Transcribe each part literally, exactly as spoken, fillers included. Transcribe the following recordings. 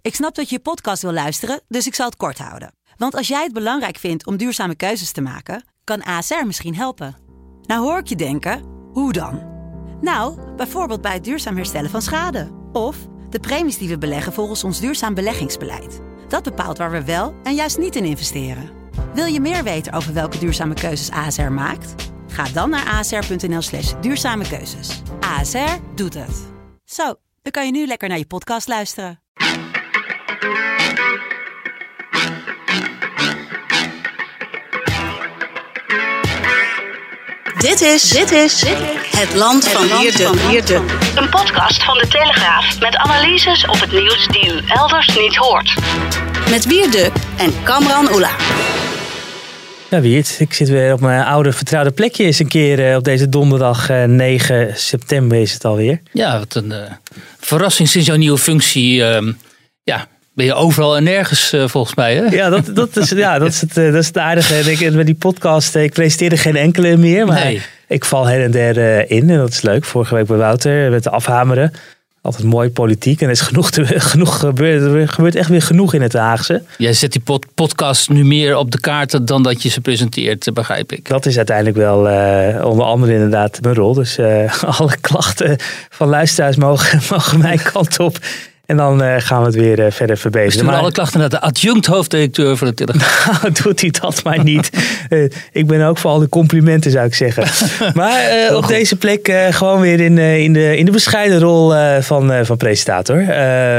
Ik snap dat je je podcast wil luisteren, dus ik zal het kort houden. Want als jij het belangrijk vindt om duurzame keuzes te maken, kan A S R misschien helpen. Nou hoor ik je denken, hoe dan? Nou, bijvoorbeeld bij het duurzaam herstellen van schade. Of de premies die we beleggen volgens ons duurzaam beleggingsbeleid. Dat bepaalt waar we wel en juist niet in investeren. Wil je meer weten over welke duurzame keuzes A S R maakt? Ga dan naar asr.nl slash duurzame keuzes. A S R doet het. Zo, dan kan je nu lekker naar je podcast luisteren. Dit is, dit is Het Land van Wierde. Een podcast van De Telegraaf met analyses op het nieuws die u elders niet hoort. Met Wierde en Kamran Oela. Ja, Wiert, ik zit weer op mijn oude vertrouwde plekje eens een keer uh, op deze donderdag uh, negen september is het alweer. Ja, wat een uh, verrassing sinds jouw nieuwe functie. Uh, ja, ben je overal en nergens uh, volgens mij, hè? Ja, dat, dat, is, ja dat, is het, uh, dat is het aardige. Ik, met die podcast, uh, ik presenteerde geen enkele meer, maar nee. Ik val her en der uh, in en dat is leuk. Vorige week bij Wouter met de afhameren. Altijd mooi politiek en er is genoeg, te, genoeg gebeurd. Er gebeurt echt weer genoeg in het Haagse. Jij zet die pod, podcast nu meer op de kaart dan dat je ze presenteert, begrijp ik. Dat is uiteindelijk wel uh, onder andere inderdaad mijn rol. Dus uh, alle klachten van luisteraars mogen, mogen mijn kant op. En dan uh, gaan we het weer uh, verder verbeteren. We sturen alle klachten naar de adjunct hoofdredacteur van de Telegraaf. Nou, doet hij dat maar niet. uh, ik ben ook voor al de complimenten, zou ik zeggen. Maar uh, op deze plek uh, gewoon weer in, uh, in, de, in de bescheiden rol uh, van, uh, van presentator. Uh,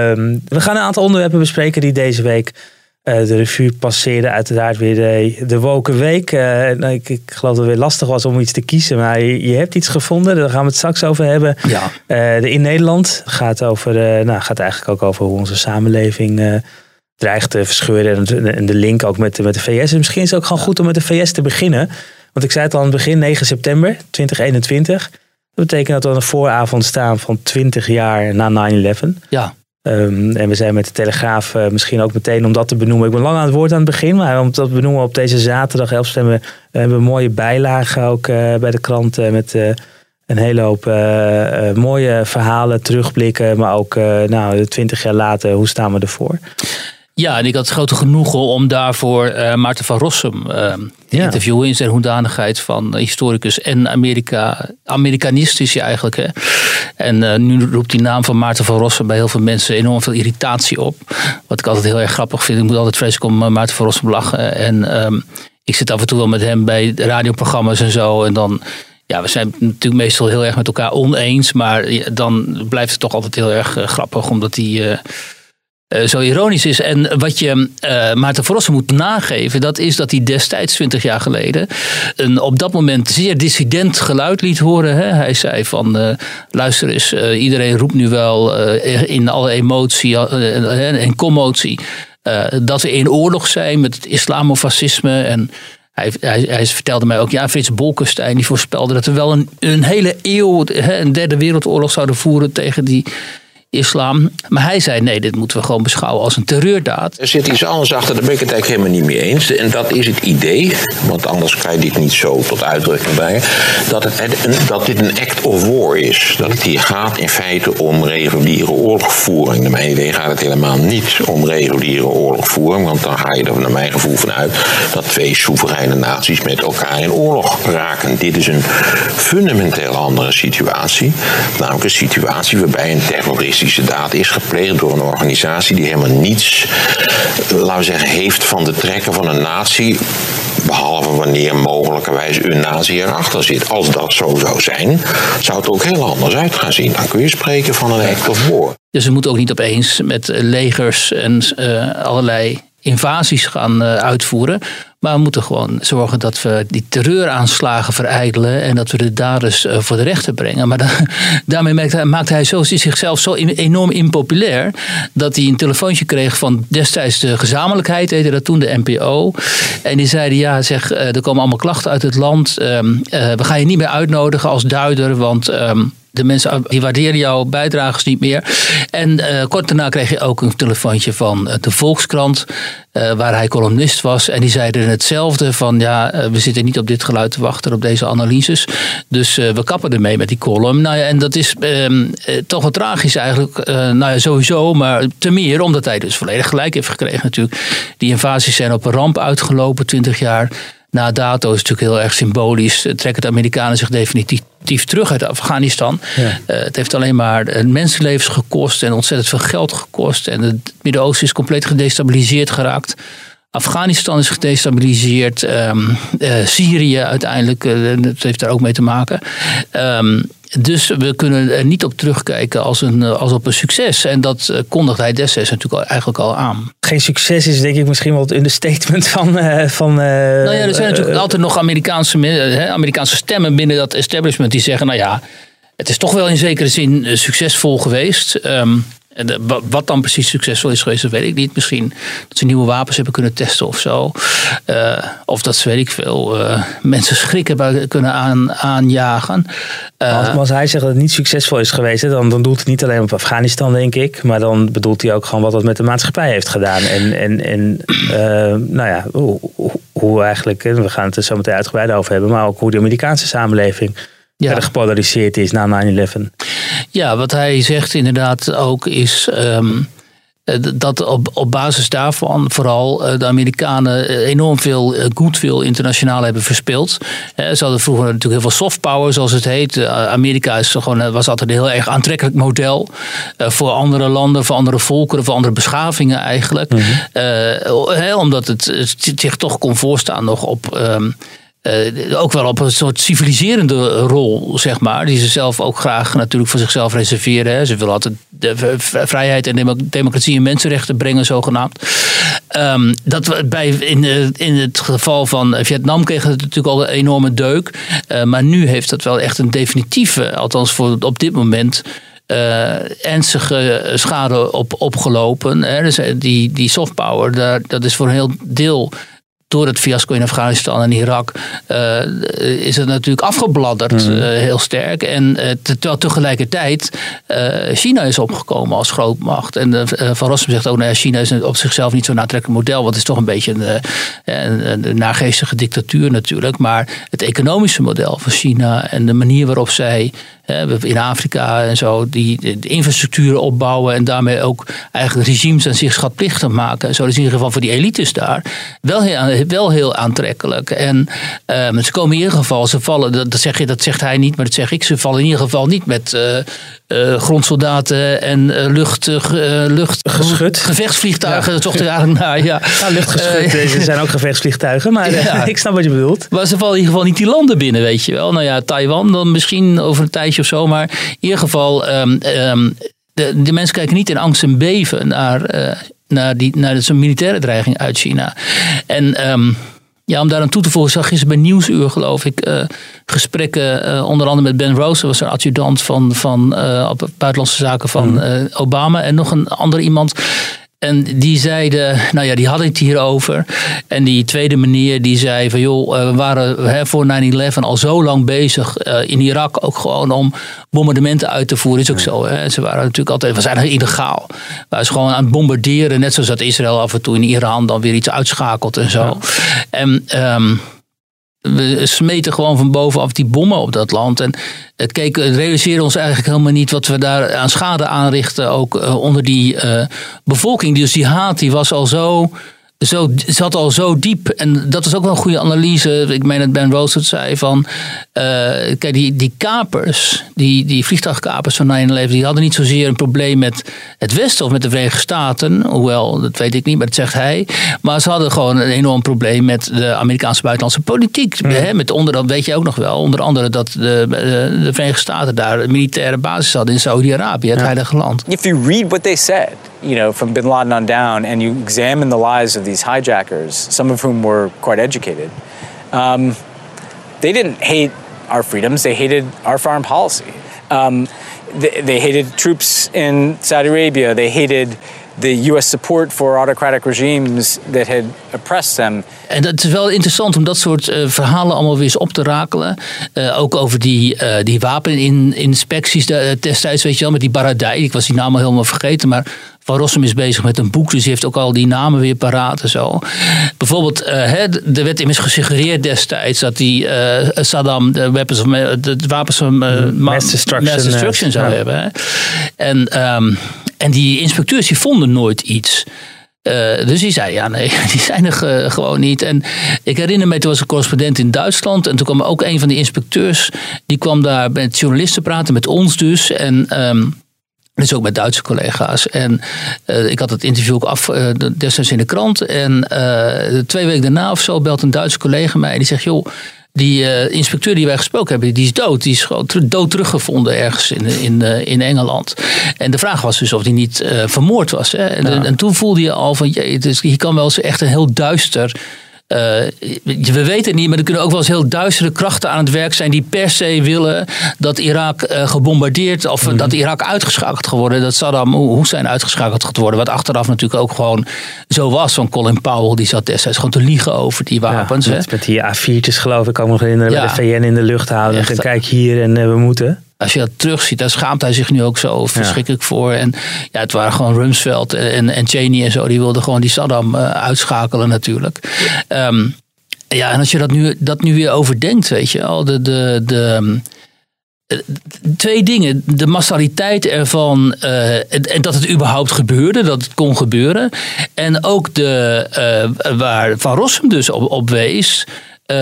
we gaan een aantal onderwerpen bespreken die deze week uh, de revue passeerden. Uiteraard weer de, de woke week. Uh, nou, ik, ik geloof dat het weer lastig was om iets te kiezen. Maar je, je hebt iets gevonden. Daar gaan we het straks over hebben. Ja. Uh, de In Nederland gaat, over, uh, nou, gaat eigenlijk ook over hoe onze samenleving uh, dreigt te verscheuren. En, en de link ook met, met de V S. En misschien is het ook gewoon goed om met de V S te beginnen. Want ik zei het al aan het begin, negen september twintig eenentwintig. Dat betekent dat we aan de vooravond staan van twintig jaar na nine eleven. Ja. Um, en we zijn met de Telegraaf uh, misschien ook meteen om dat te benoemen. Ik ben lang aan het woord aan het begin, maar om dat te benoemen op deze zaterdag elf september we hebben we een mooie bijlage ook uh, bij de krant uh, met uh, een hele hoop uh, uh, mooie verhalen, terugblikken, maar ook uh, nou, twintig jaar later, hoe staan we ervoor? Ja, en ik had het grote genoegen om daarvoor uh, Maarten van Rossum uh, te ja. interviewen in zijn hoedanigheid van historicus en Amerika, Amerikanist is hij eigenlijk. Hè? En uh, nu roept die naam van Maarten van Rossum bij heel veel mensen enorm veel irritatie op. Wat ik altijd heel erg grappig vind. Ik moet altijd vreselijk om uh, Maarten van Rossum lachen. En um, ik zit af en toe wel met hem bij radioprogramma's en zo. En dan, ja, we zijn natuurlijk meestal heel erg met elkaar oneens. Maar dan blijft het toch altijd heel erg uh, grappig, omdat hij Uh, Uh, zo ironisch is. En wat je uh, Maarten van Rossum moet nageven, dat is dat hij destijds, twintig jaar geleden, een op dat moment zeer dissident geluid liet horen. Hè? Hij zei van, uh, luister eens, uh, iedereen roept nu wel uh, in alle emotie uh, en commotie uh, dat we in oorlog zijn met het islamofascisme. En Hij, hij, hij vertelde mij ook, ja, Frits Bolkestein die voorspelde dat we wel een, een hele eeuw, een derde wereldoorlog zouden voeren tegen die islam. Maar hij zei, nee, dit moeten we gewoon beschouwen als een terreurdaad. Er zit iets anders achter, daar ben ik het eigenlijk helemaal niet mee eens. En dat is het idee, want anders kan je dit niet zo tot uitdrukking brengen, dat, het, dat dit een act of war is. Dat het hier gaat in feite om reguliere oorlogvoering. Naar mijn idee gaat het helemaal niet om reguliere oorlogvoering, want dan ga je er naar mijn gevoel van uit dat twee soevereine naties met elkaar in oorlog raken. Dit is een fundamenteel andere situatie. Namelijk een situatie waarbij een terrorist daad is gepleegd door een organisatie die helemaal niets, laten we zeggen, heeft van de trekken van een natie, behalve wanneer mogelijkerwijs een nazi erachter zit. Als dat zo zou zijn, zou het ook heel anders uit gaan zien. Dan kun je spreken van een act of war. Dus we moeten ook niet opeens met legers en uh, allerlei invasies gaan uh, uitvoeren. Maar we moeten gewoon zorgen dat we die terreuraanslagen verijdelen en dat we de daders uh, voor de rechter brengen. Maar da- daarmee maakt hij, maakt hij zo, zichzelf zo in, enorm impopulair dat hij een telefoontje kreeg van destijds de gezamenlijkheid, heette dat toen, de N P O. En die zeiden, ja, zeg, uh, er komen allemaal klachten uit het land. Um, uh, we gaan je niet meer uitnodigen als duider, want Um, de mensen die waarderen jouw bijdrages niet meer. En uh, kort daarna kreeg je ook een telefoontje van uh, de Volkskrant, uh, waar hij columnist was. En die zeiden hetzelfde van, ja, uh, we zitten niet op dit geluid te wachten, op deze analyses. Dus uh, we kappen ermee met die column. Nou ja, en dat is uh, uh, toch wel tragisch eigenlijk. Uh, nou ja, sowieso, maar te meer omdat hij dus volledig gelijk heeft gekregen natuurlijk. Die invasies zijn op een ramp uitgelopen, twintig jaar. Na dato is het natuurlijk heel erg symbolisch. Trekken de Amerikanen zich definitief terug uit Afghanistan. Ja. Uh, het heeft alleen maar mensenlevens gekost en ontzettend veel geld gekost. En het Midden-Oosten is compleet gedestabiliseerd geraakt. Afghanistan is gedestabiliseerd. Um, uh, Syrië uiteindelijk, uh, dat heeft daar ook mee te maken. Um, Dus we kunnen er niet op terugkijken als, een, als op een succes. En dat kondigde hij destijds natuurlijk eigenlijk al aan. Geen succes is denk ik misschien wel het understatement van... Uh, van uh, nou ja, er zijn natuurlijk uh, altijd nog Amerikaanse, uh, Amerikaanse stemmen binnen dat establishment die zeggen... nou ja, het is toch wel in zekere zin succesvol geweest... Um, Wat dan precies succesvol is geweest, dat weet ik niet. Misschien dat ze nieuwe wapens hebben kunnen testen of zo. Uh, of dat ze, weet ik veel, uh, mensen schrik hebben kunnen aan, aanjagen. Uh, als, als hij zegt dat het niet succesvol is geweest, dan, dan doelt het niet alleen op Afghanistan, denk ik. Maar dan bedoelt hij ook gewoon wat dat met de maatschappij heeft gedaan. En, en, en uh, nou ja, hoe, hoe eigenlijk, we gaan het er zo meteen uitgebreid over hebben, maar ook hoe de Amerikaanse samenleving... Ja. verder gepolariseerd is na nine eleven. Ja, wat hij zegt inderdaad ook is um, dat op, op basis daarvan vooral de Amerikanen enorm veel goodwill internationaal hebben verspeeld. Ze hadden vroeger natuurlijk heel veel soft power, zoals het heet. Amerika is gewoon, was altijd een heel erg aantrekkelijk model voor andere landen, voor andere volkeren, voor andere beschavingen eigenlijk. Mm-hmm. Uh, omdat het, het zich toch kon voorstaan nog op... Um, Uh, ook wel op een soort civiliserende rol, zeg maar. Die ze zelf ook graag natuurlijk voor zichzelf reserveren. Hè. Ze willen altijd de vrijheid en democratie en mensenrechten brengen, zogenaamd. Um, dat bij, in, in het geval van Vietnam kreeg het natuurlijk al een enorme deuk. Uh, maar nu heeft dat wel echt een definitieve, althans voor op dit moment... Uh, ernstige schade op, opgelopen. Hè. Dus die, die soft power, daar, dat is voor een heel deel... Door het fiasco in Afghanistan en Irak uh, is het natuurlijk afgebladderd, mm-hmm. uh, heel sterk. En uh, terwijl tegelijkertijd uh, China is opgekomen als grootmacht. En uh, Van Rossum zegt ook, nou ja, China is op zichzelf niet zo'n aantrekkelijk model. Want het is toch een beetje een, een, een, een naargeestige dictatuur natuurlijk. Maar het economische model van China en de manier waarop zij... in Afrika en zo, die de infrastructuren opbouwen en daarmee ook eigenlijk regimes aan zich schatplichtig maken. Zo is in ieder geval voor die elites daar wel heel, wel heel aantrekkelijk. En um, ze komen in ieder geval, ze vallen, dat, zeg je, dat zegt hij niet, maar dat zeg ik, ze vallen in ieder geval niet met uh, uh, grondsoldaten en uh, lucht, uh, lucht geschut. Gevechtsvliegtuigen, ja. Dat zocht er eigenlijk naar. Ja, ja luchtgeschut, uh, er zijn ook gevechtsvliegtuigen, maar uh, ja. Ik snap wat je bedoelt. Maar ze vallen in ieder geval niet die landen binnen, weet je wel. Nou ja, Taiwan dan misschien over een tijdje of zo, maar in ieder geval, um, um, de, de mensen kijken niet in angst en beven naar, uh, naar, die, naar zo'n militaire dreiging uit China. En um, ja, om daar aan toe te voegen, zag gisteren bij Nieuwsuur, geloof ik, uh, gesprekken, uh, onder andere met Ben Rose, was een adjudant van, van uh, op buitenlandse zaken van mm. uh, Obama, en nog een ander iemand. En die zeiden, nou ja, die hadden het hierover. En die tweede meneer die zei van joh, we waren hè, voor nine eleven al zo lang bezig uh, in Irak ook gewoon om bombardementen uit te voeren. Is ook zo. Hè. Ze waren natuurlijk altijd, we zijn illegaal. We waren gewoon aan het bombarderen. Net zoals dat Israël af en toe in Iran dan weer iets uitschakelt en zo. Ja. En um, we smeten gewoon van bovenaf die bommen op dat land. En kijk, we realiseren ons eigenlijk helemaal niet wat we daar aan schade aanrichten. Ook uh, onder die uh, bevolking. Dus die haat die was al zo, zo, zat al zo diep. En dat is ook wel een goede analyse. Ik meen dat Ben Rose het zei van... Uh, kijk, die, die kapers, die, die vliegtuigkapers van nine eleven... die hadden niet zozeer een probleem met het Westen of met de Verenigde Staten. Hoewel, dat weet ik niet, maar dat zegt hij. Maar ze hadden gewoon een enorm probleem met de Amerikaanse buitenlandse politiek. Mm. Hè, met onder, dat weet je ook nog wel. Onder andere dat de, de, de Verenigde Staten daar een militaire basis hadden in Saudi-Arabië, het ja. heilige land. If you read what they said, you know, from Bin Laden on down, and you examine the lives of these hijackers, some of whom were quite educated, um, they didn't hate our freedoms, they hated our foreign policy. Um, they, they hated troops in Saudi Arabia, they hated the U S support for autocratic regimes that had oppressed them. En het is wel interessant om dat soort uh, verhalen allemaal weer eens op te rakelen. Uh, ook over die, uh, die wapeninspecties de, destijds, weet je wel, met die Baradei. Ik was die naam al helemaal vergeten, maar Van Rossum is bezig met een boek, dus hij heeft ook al die namen weer paraat en zo. Bijvoorbeeld, uh, hè, er werd immers gesuggereerd destijds dat die uh, Saddam de, weapons of, de wapens van uh, mass destruction, mass destruction zou uh, hebben. Hè. En, um, en die inspecteurs die vonden nooit iets. Uh, dus die zei, ja nee, die zijn er uh, gewoon niet. En ik herinner me, toen was een correspondent in Duitsland. En toen kwam ook een van die inspecteurs. Die kwam daar met journalisten praten, met ons dus. En um, dus ook met Duitse collega's. En uh, ik had het interview ook af uh, destijds in de krant. En uh, twee weken daarna of zo belt een Duitse collega mij. Die zegt, joh, die uh, inspecteur die wij gesproken hebben, die is dood. Die is gewoon dood teruggevonden ergens in, in, uh, in Engeland. En de vraag was dus of die niet uh, vermoord was. Hè? En, ja. en toen voelde je al van, jee, dus hier kan wel eens echt een heel duister... Uh, we weten het niet, maar er kunnen ook wel eens heel duistere krachten aan het werk zijn die per se willen dat Irak uh, gebombardeerd of mm. dat Irak uitgeschakeld geworden, dat Saddam Hussein uitgeschakeld gaat worden. Wat achteraf natuurlijk ook gewoon zo was. Van Colin Powell, die zat destijds gewoon te liegen over die wapens. Ja, met, met die A viertjes geloof ik, kan me nog herinneren, ja. Bij de V N in de lucht houden. Echt, en kijk hier en uh, we moeten. Als je dat terugziet, daar schaamt hij zich nu ook zo verschrikkelijk ja. voor. En ja, het waren gewoon Rumsfeld en, en Cheney en zo. Die wilden gewoon die Saddam uh, uitschakelen natuurlijk. Um, ja, en als je dat nu, dat nu weer overdenkt, weet je al. De, de, de, de, twee dingen. De massaliteit ervan. Uh, en, en dat het überhaupt gebeurde. Dat het kon gebeuren. En ook de, uh, waar Van Rossum dus op, op wees... Uh,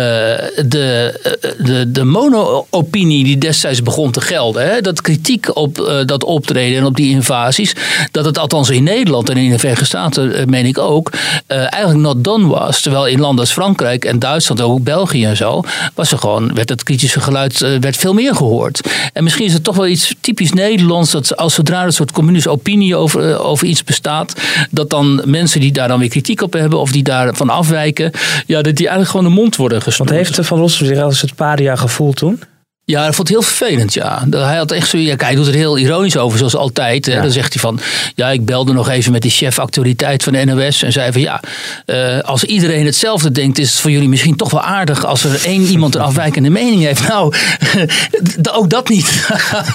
de, de, de mono-opinie die destijds begon te gelden. Hè? Dat kritiek op uh, dat optreden en op die invasies. Dat het althans in Nederland en in de Verenigde Staten, uh, meen ik ook, uh, eigenlijk not done was. Terwijl in landen als Frankrijk en Duitsland, ook België en zo, was er gewoon, werd het kritische geluid uh, werd veel meer gehoord. En misschien is het toch wel iets typisch Nederlands, dat als zodra er een soort communistische opinie over, uh, over iets bestaat, dat dan mensen die daar dan weer kritiek op hebben of die daarvan afwijken, ja, dat die eigenlijk gewoon de mond worden. Want heeft Van Rossum zich als het paria gevoeld toen? Ja, dat vond hij heel vervelend, ja. Hij had echt zo, ja, hij doet er heel ironisch over, zoals altijd. Hè. Ja. Dan zegt hij van, ja, ik belde nog even met die chef actualiteit van de N O S en zei van, ja, uh, als iedereen hetzelfde denkt, is het voor jullie misschien toch wel aardig als er één iemand een afwijkende mening heeft. Nou, ook dat niet.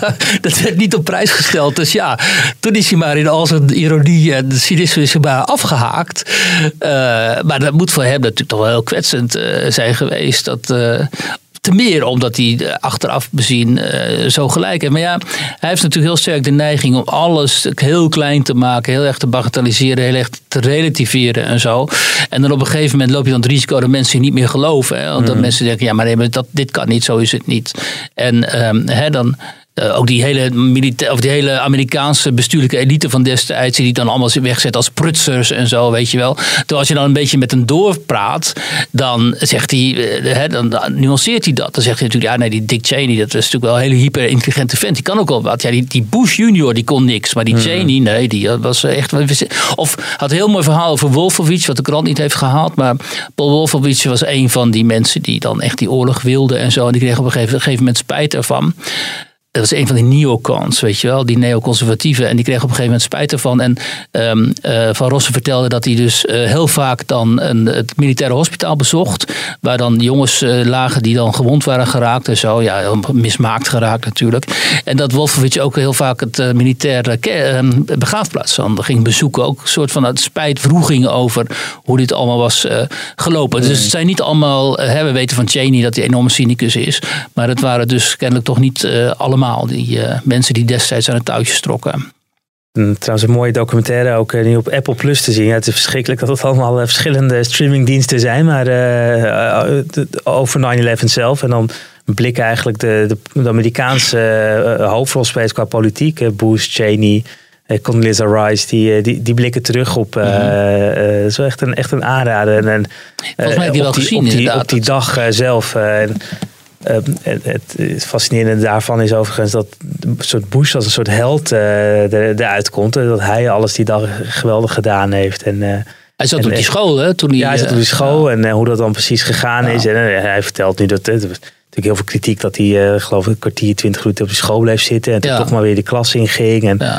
Dat werd niet op prijs gesteld. Dus ja, toen is hij maar in al zijn ironie en cynisme is hij maar afgehaakt. Uh, maar dat moet voor hem natuurlijk toch wel heel kwetsend uh, zijn geweest. Dat... Uh, Te meer omdat hij achteraf bezien uh, zo gelijk heeft. Maar ja, hij heeft natuurlijk heel sterk de neiging om alles heel klein te maken. Heel erg te bagatelliseren, heel erg te relativeren en zo. En dan op een gegeven moment loop je dan het risico dat mensen je niet meer geloven. Hè? Want mm. dat mensen denken, ja maar nee, maar dat, dit kan niet, zo is het niet. En um, hè, dan... Uh, ook die hele, milita- of die hele Amerikaanse bestuurlijke elite van destijds, die dan allemaal wegzet als prutsers en zo, weet je wel. Terwijl als je dan een beetje met hem doorpraat, dan zegt hij, uh, hè, dan, dan nuanceert hij dat. Dan zegt hij natuurlijk, ja nee, die Dick Cheney, dat is natuurlijk wel een hele hyper-intelligente vent. Die kan ook wel wat. Ja, die, die Bush junior, die kon niks. Maar die hmm. Cheney, nee, die was echt... Of had een heel mooi verhaal over Wolfowitz, wat de krant niet heeft gehaald. Maar Paul Wolfowitz was een van die mensen die dan echt die oorlog wilden en zo. En die kreeg op een gegeven, gegeven moment spijt ervan. Dat was een van die neocons, weet je wel, die neoconservatieven. En die kregen op een gegeven moment spijt ervan. En um, uh, Van Rossum vertelde dat hij dus uh, heel vaak dan een, het militaire hospitaal bezocht. Waar dan jongens uh, lagen die dan gewond waren geraakt en zo. Ja, mismaakt geraakt natuurlijk. En dat Wolfowitz ook heel vaak het uh, militaire ke- uh, begraafplaats dan ging bezoeken. Ook een soort van het spijtvroeging over hoe dit allemaal was uh, gelopen. Nee. Dus het zijn niet allemaal, uh, we weten van Cheney dat hij een enorme cynicus is. Maar het waren dus kennelijk toch niet uh, allemaal die uh, mensen die destijds aan het touwtje trokken. Trouwens een mooie documentaire ook uh, nu op Apple Plus te zien. Ja, het is verschrikkelijk dat het allemaal uh, verschillende streamingdiensten zijn. Maar uh, uh, over nine eleven zelf. En dan blikken eigenlijk de, de, de Amerikaanse uh, hoofdrolspelers qua politiek. Uh, Bush, Cheney, uh, Condoleezza Rice. Die, uh, die, die blikken terug op... Uh, mm-hmm. uh, uh, zo echt een, echt een aanrader. En, uh, Volgens mij heb je wel die, gezien op die, inderdaad. Op die dag uh, zelf... Uh, Uh, het, het fascinerende daarvan is overigens dat een soort Bush als een soort held uh, er, eruit komt. Dat hij alles die dag geweldig gedaan heeft. En, uh, hij zat en, op die school, hè? Toen hij, ja, hij zat op die school ja. en uh, hoe dat dan precies gegaan ja. is. En uh, hij vertelt nu dat er was natuurlijk heel veel kritiek dat hij, uh, geloof ik, een kwartier, twintig minuten op die school bleef zitten. En toen ja. toch maar weer de klas inging. En, ja.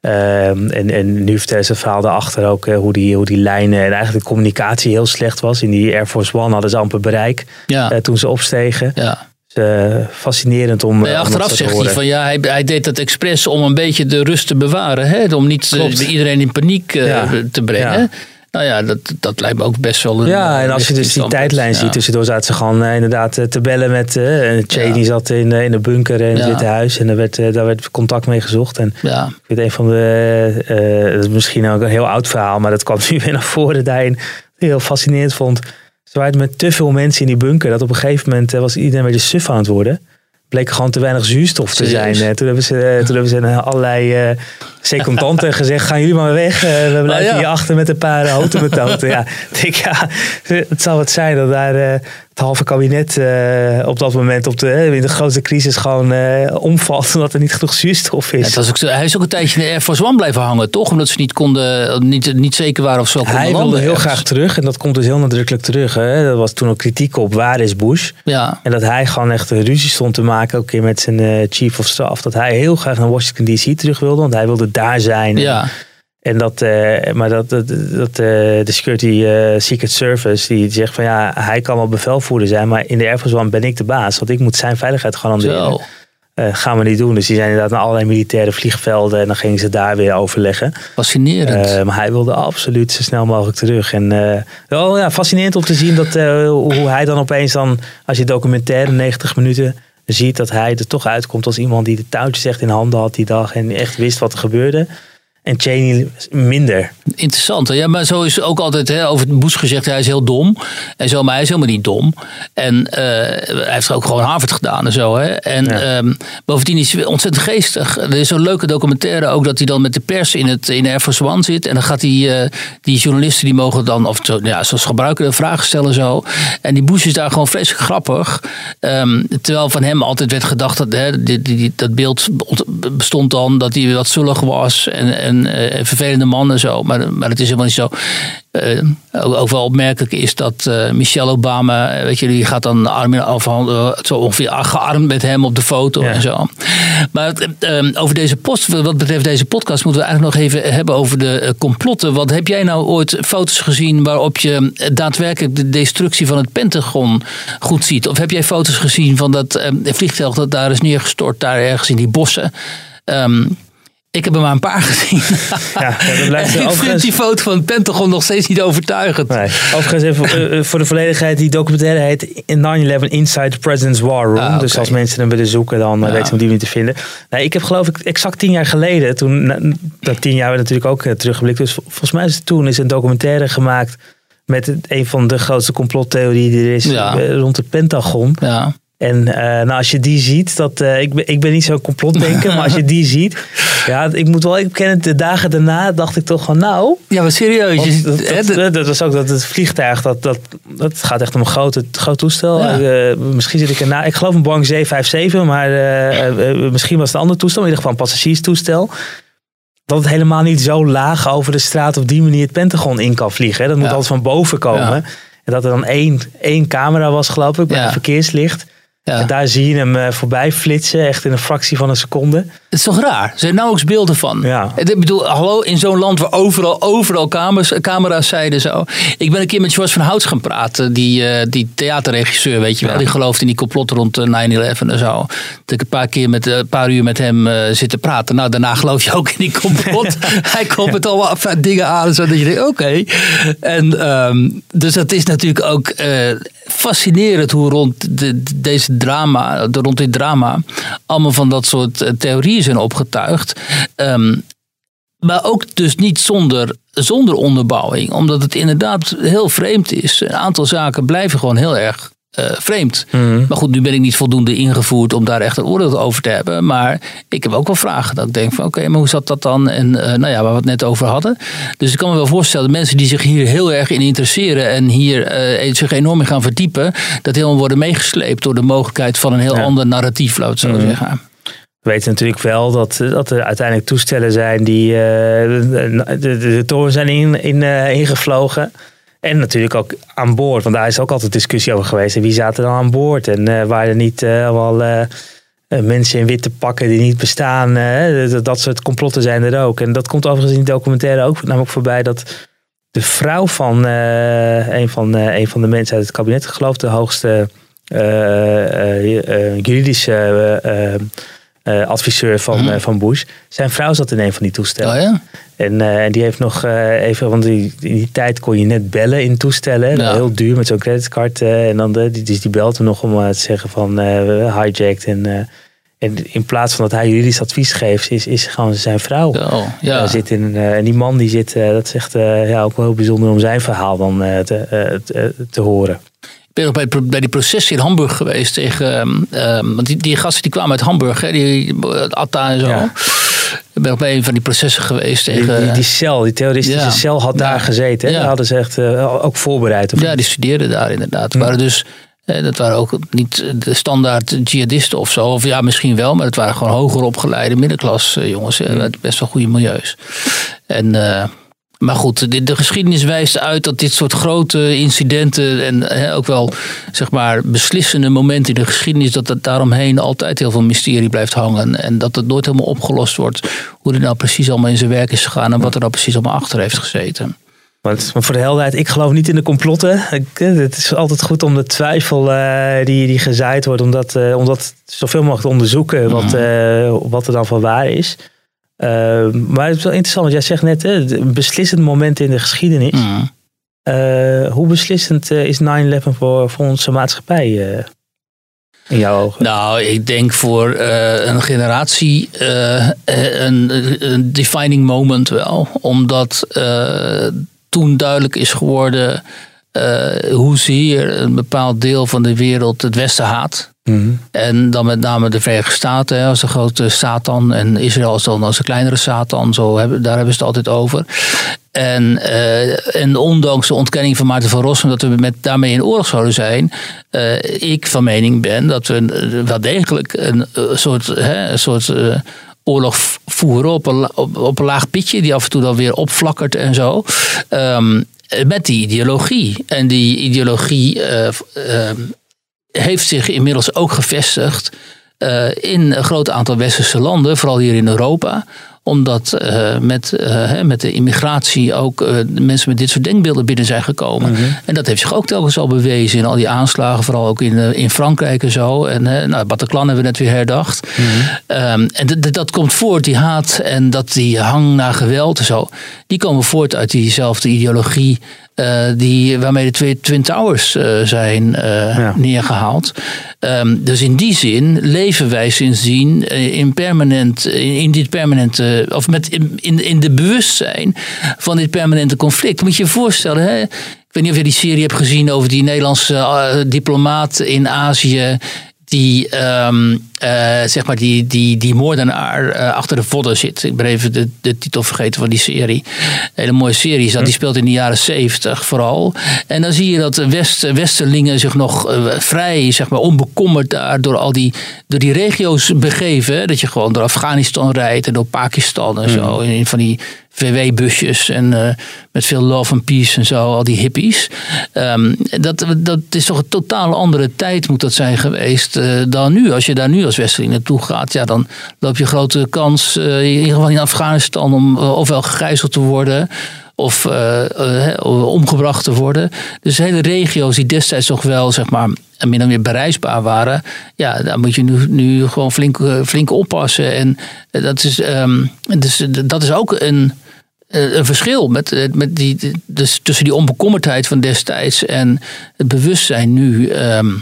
Um, en, en nu vertellen ze het verhaal daarachter ook uh, hoe, die, hoe die lijnen en eigenlijk de communicatie heel slecht was. In die Air Force One hadden ze amper bereik ja. uh, toen ze opstegen. Ja. Dus, uh, fascinerend om, nee, achteraf om zegt hij van ja, hij, hij deed dat expres om een beetje de rust te bewaren. Hè? Om niet uh, iedereen in paniek uh, ja. te brengen. Ja. Nou ja, dat, dat lijkt me ook best wel... Een, ja, en als je dus die tijdlijn ja. ziet, tussendoor zaten ze gewoon uh, inderdaad uh, te bellen met... Uh, Cheney ja. zat in, uh, in de bunker in het ja. Witte Huis en daar werd, uh, daar werd contact mee gezocht. En ja. ik weet een van de... Uh, dat is misschien ook een heel oud verhaal, maar dat kwam nu weer naar voren daarin. Heel fascinerend vond. Ze waren met te veel mensen in die bunker, dat op een gegeven moment uh, was iedereen een beetje suf aan het worden. Bleek gewoon te weinig zuurstof te zijn. Uh, toen hebben ze, uh, toen hebben ze uh, allerlei uh, secundanten gezegd, gaan jullie maar weg. Uh, we blijven oh, ja. hier achter met een paar autobetoten. ja, denk, ja, het zal het zijn dat daar uh, het halve kabinet uh, op dat moment op de, uh, in de grootste crisis gewoon uh, omvalt. Omdat er niet genoeg zuurstof is. Ja, het was ook, hij is ook een tijdje in de Air Force One blijven hangen, toch? Omdat ze niet konden, niet, niet zeker waren of zo konden Hij landen wilde heel ergens. graag terug en dat komt dus heel nadrukkelijk terug. Hè. Er was toen ook kritiek op waar is Bush. Ja. En dat hij gewoon echt een ruzie stond te maken, ook een keer met zijn uh, chief of staff. Dat hij heel graag naar Washington D C terug wilde, want hij wilde daar zijn. Ja. En, en dat, uh, maar dat, dat, dat uh, de Security uh, Secret Service, die zegt van ja, hij kan wel bevelvoerder zijn, maar in de Air Force One ben ik de baas, want ik moet zijn veiligheid garanderen. Uh, gaan we niet doen. Dus die zijn inderdaad naar allerlei militaire vliegvelden en dan gingen ze daar weer overleggen. Fascinerend. Uh, maar hij wilde absoluut zo snel mogelijk terug. En uh, wel ja, fascinerend om te zien dat, uh, hoe hij dan opeens dan, als je documentaire negentig minuten ziet, dat hij er toch uitkomt als iemand die de touwtjes echt in handen had die dag en echt wist wat er gebeurde. En Cheney minder. Interessant. Hè? Ja, maar zo is ook altijd hè, over Bush gezegd, hij is heel dom. En zo, maar hij is helemaal niet dom. En uh, hij heeft ook gewoon Harvard gedaan en zo. Hè? En ja. um, bovendien is hij ontzettend geestig. Er is zo'n leuke documentaire ook dat hij dan met de pers in het in Air Force One zit. En dan gaat die, uh, die journalisten die mogen dan, of zo, ja, zoals gebruiken, vragen stellen zo. En die Bush is daar gewoon vreselijk grappig. Um, terwijl van hem altijd werd gedacht dat hè, die, die, dat beeld bestond dan dat hij wat zullig was en, en uh, vervelende man en zo. Maar, maar het is helemaal niet zo. Uh, ook, ook wel opmerkelijk is dat uh, Michelle Obama, weet je, die gaat dan arm in afhandelen, zo ongeveer gearmd met hem op de foto ja. en zo. Maar uh, over deze post, wat betreft deze podcast, moeten we eigenlijk nog even hebben over de uh, complotten. Wat heb jij nou ooit foto's gezien waarop je daadwerkelijk de destructie van het Pentagon goed ziet? Of heb jij foto's gezien van dat uh, vliegtuig dat daar is neergestort, daar ergens in die bossen? Um, Ik heb er maar een paar gezien. Ja, dat blijft ik overigens... vind die foto van het Pentagon nog steeds niet overtuigend. Nee. Overigens even uh, voor de volledigheid. Die documentaire heet nine eleven Inside the President's War Room. Ah, okay. Dus als mensen hem willen zoeken, dan ja. weten ze hem die niet te vinden. Nee, ik heb geloof ik exact tien jaar geleden. Toen, dat tien jaar werd natuurlijk ook uh, teruggeblikt. Dus volgens mij is het toen is een documentaire gemaakt met een van de grootste complottheorieën die er is ja. uh, rond het Pentagon. Ja. En uh, nou, als je die ziet, dat, uh, ik, ben, ik ben niet zo'n complotdenker, maar als je die ziet, ja, ik moet wel, ik ken het de dagen daarna, dacht ik toch van nou. Ja, maar serieus. Dat, dat, dat, dat was ook dat het vliegtuig, dat, dat, dat gaat echt om een groot, groot toestel. Ja. Uh, misschien zit ik erna, ik geloof een Boeing zeven vijf zeven, maar uh, uh, misschien was het een ander toestel, in ieder geval een passagierstoestel. Dat het helemaal niet zo laag over de straat op die manier het Pentagon in kan vliegen. Hè. Dat moet ja. altijd van boven komen. Ja. En dat er dan één, één camera was, geloof ik, bij ja. een verkeerslicht. Ja. En daar zie je hem uh, voorbij flitsen, echt in een fractie van een seconde. Het is toch raar? Er zijn nauwelijks beelden van. Ja. Ik bedoel, hallo, in zo'n land waar overal, overal camera's, camera's zeiden zo. Ik ben een keer met George van Houts gaan praten, die, uh, die theaterregisseur, weet je wel. Ja. Die gelooft in die complot rond nine eleven en zo. Dat ik een paar keer met een paar uur met hem uh, zitten praten. Nou, daarna geloof je ook in die complot. Hij komt met allemaal dingen aan, zodat je denkt, oké. Okay. En um, dus dat is natuurlijk ook uh, fascinerend hoe rond de, deze drama, rond dit drama, allemaal van dat soort uh, theorieën zijn opgetuigd. Um, maar ook dus niet zonder, zonder onderbouwing. Omdat het inderdaad heel vreemd is. Een aantal zaken blijven gewoon heel erg uh, vreemd. Mm. Maar goed, nu ben ik niet voldoende ingevoerd om daar echt een oordeel over te hebben. Maar ik heb ook wel vragen. Dat ik denk van oké, okay, maar hoe zat dat dan? En uh, nou ja, waar we het net over hadden. Dus ik kan me wel voorstellen, mensen die zich hier heel erg in interesseren en hier uh, zich enorm in gaan verdiepen, dat helemaal worden meegesleept door de mogelijkheid van een heel ja. ander narratief, laat ik zo mm. zeggen. We weten natuurlijk wel dat, dat er uiteindelijk toestellen zijn die uh, de, de, de toren zijn in, in, uh, ingevlogen. En natuurlijk ook aan boord, want daar is ook altijd discussie over geweest. En wie zaten dan aan boord? En uh, waren er niet uh, wel uh, uh, mensen in witte pakken die niet bestaan. Uh, dat, dat soort complotten zijn er ook. En dat komt overigens in die documentaire ook namelijk voorbij dat de vrouw van uh, een, van, uh, een van de mensen uit het kabinet, ik geloof de hoogste uh, uh, uh, juridische uh, uh, adviseur van, mm. uh, van Bush. Zijn vrouw zat in een van die toestellen. Oh ja? En, uh, en die heeft nog uh, even, want die, in die tijd kon je net bellen in toestellen. Ja. Heel duur met zo'n creditcard. Uh, en dan de, die, dus die belt hem nog om uh, te zeggen van uh, hijacked. En, uh, en in plaats van dat hij juridisch advies geeft, is, is gewoon zijn vrouw. Oh, ja. uh, zit in, uh, en die man die zit, uh, dat is echt uh, ja, ook wel heel bijzonder om zijn verhaal dan uh, te, uh, te, te horen. Ik ben nog bij, bij die processen in Hamburg geweest tegen, um, want die, die gasten die kwamen uit Hamburg, hè, die Atta en zo. Ja. Ik ben nog bij een van die processen geweest tegen... Die, die, die cel, die terroristische ja. cel had daar ja. gezeten. Hè? Ja. Dat hadden ze echt uh, ook voorbereid. Of ja, die studeerden daar inderdaad. Ja. Waren dus, eh, dat waren ook niet de standaard jihadisten of zo. Of ja, misschien wel, maar het waren gewoon hoger opgeleide middenklasse jongens. Hè, uit best wel goede milieus. En... Uh, Maar goed, de, de geschiedenis wijst uit dat dit soort grote incidenten en he, ook wel zeg maar beslissende momenten in de geschiedenis, dat het daaromheen altijd heel veel mysterie blijft hangen. En dat het nooit helemaal opgelost wordt hoe dit nou precies allemaal in zijn werk is gegaan en wat er nou precies allemaal achter heeft gezeten. Maar voor de helderheid, ik geloof niet in de complotten. Het is altijd goed om de twijfel uh, die, die gezaaid wordt, om dat, uh, om dat zoveel mogelijk te onderzoeken wat, uh, wat er dan van waar is. Uh, maar het is wel interessant, want jij zegt net, hè, een beslissend moment in de geschiedenis. Mm. Uh, hoe beslissend uh, is nine eleven voor, voor onze maatschappij uh, in jouw ogen? Nou, ik denk voor uh, een generatie uh, een, een defining moment wel. Omdat uh, toen duidelijk is geworden uh, hoezeer een bepaald deel van de wereld het Westen haat. Mm-hmm. En dan met name de Verenigde Staten als de grote Satan en Israël als dan als de kleinere Satan. Zo hebben, daar hebben ze het altijd over. En, uh, en ondanks de ontkenning van Maarten van Rossum dat we met, daarmee in oorlog zouden zijn. Uh, ik van mening ben dat we uh, wel degelijk een uh, soort, hè, een soort uh, oorlog voeren op een, op, op een laag pitje die af en toe dan weer opflakkert en zo. Um, met die ideologie. En die ideologie... Uh, uh, heeft zich inmiddels ook gevestigd uh, in een groot aantal westerse landen, vooral hier in Europa. Omdat uh, met, uh, met de immigratie ook uh, mensen met dit soort denkbeelden binnen zijn gekomen. Mm-hmm. En dat heeft zich ook telkens al bewezen in al die aanslagen, vooral ook in, uh, in Frankrijk en zo. En uh, nou, Bataclan hebben we net weer herdacht. Mm-hmm. Um, en d- d- dat komt voort, die haat en dat die hang naar geweld en zo. Die komen voort uit diezelfde ideologie. Uh, die, waarmee de twee Twin Towers uh, zijn uh, ja. neergehaald. Um, dus in die zin leven wij sindsdien uh, in permanent, in, in dit permanente, of met in, in, in de bewustzijn van dit permanente conflict. Moet je je voorstellen, hè? Ik weet niet of je die serie hebt gezien over die Nederlandse uh, diplomaat in Azië. Die, um, uh, zeg maar die, die, die moordenaar uh, achter de vodden zit. Ik ben even de, de titel vergeten van die serie. Een hele mooie serie is dat. Die speelt in de jaren zeventig vooral. En dan zie je dat West, Westerlingen zich nog uh, vrij, zeg maar, onbekommerd daar door al die, door die regio's begeven. Dat je gewoon door Afghanistan rijdt en door Pakistan en zo. In van die V W-busjes en uh, met veel love and peace en zo, al die hippies. Um, dat, dat is toch een totaal andere tijd moet dat zijn geweest uh, dan nu. Als je daar nu als Westerling naartoe gaat, ja, dan loop je grote kans, uh, in ieder geval in Afghanistan, om uh, ofwel gegijzeld te worden of uh, uh, omgebracht te worden. Dus hele regio's die destijds toch wel, zeg maar, min of meer bereisbaar waren, ja, daar moet je nu, nu gewoon flink, flink oppassen. En uh, dat is, um, dus, dat is ook een een verschil met, met die, dus tussen die onbekommerdheid van destijds en het bewustzijn nu. Um,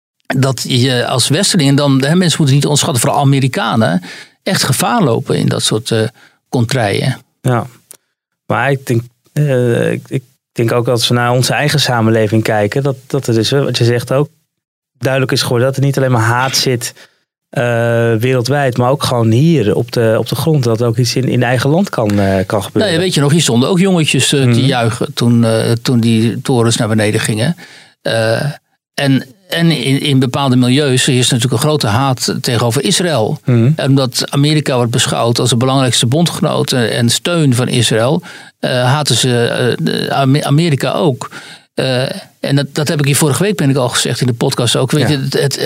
dat je als Westerling, en dan, hè, mensen moeten niet onderschatten, vooral Amerikanen, echt gevaar lopen in dat soort uh, contraien. Ja, maar ik denk, uh, ik, ik denk ook als we naar onze eigen samenleving kijken, dat, dat er dus, wat je zegt ook, duidelijk is geworden dat er niet alleen maar haat zit Uh, wereldwijd, maar ook gewoon hier op de, op de grond, dat ook iets in, in eigen land kan, uh, kan gebeuren. Nou, weet je nog, hier stonden ook jongetjes uh, mm-hmm. te juichen toen, uh, toen die torens naar beneden gingen. Uh, en en in, in bepaalde milieus is natuurlijk een grote haat tegenover Israël. Mm-hmm. Omdat Amerika wordt beschouwd als de belangrijkste bondgenoot en steun van Israël, uh, haten ze uh, Amerika ook. Uh, en dat, dat heb ik hier vorige week ben ik al gezegd in de podcast ook. Weet ja. je, het, het, het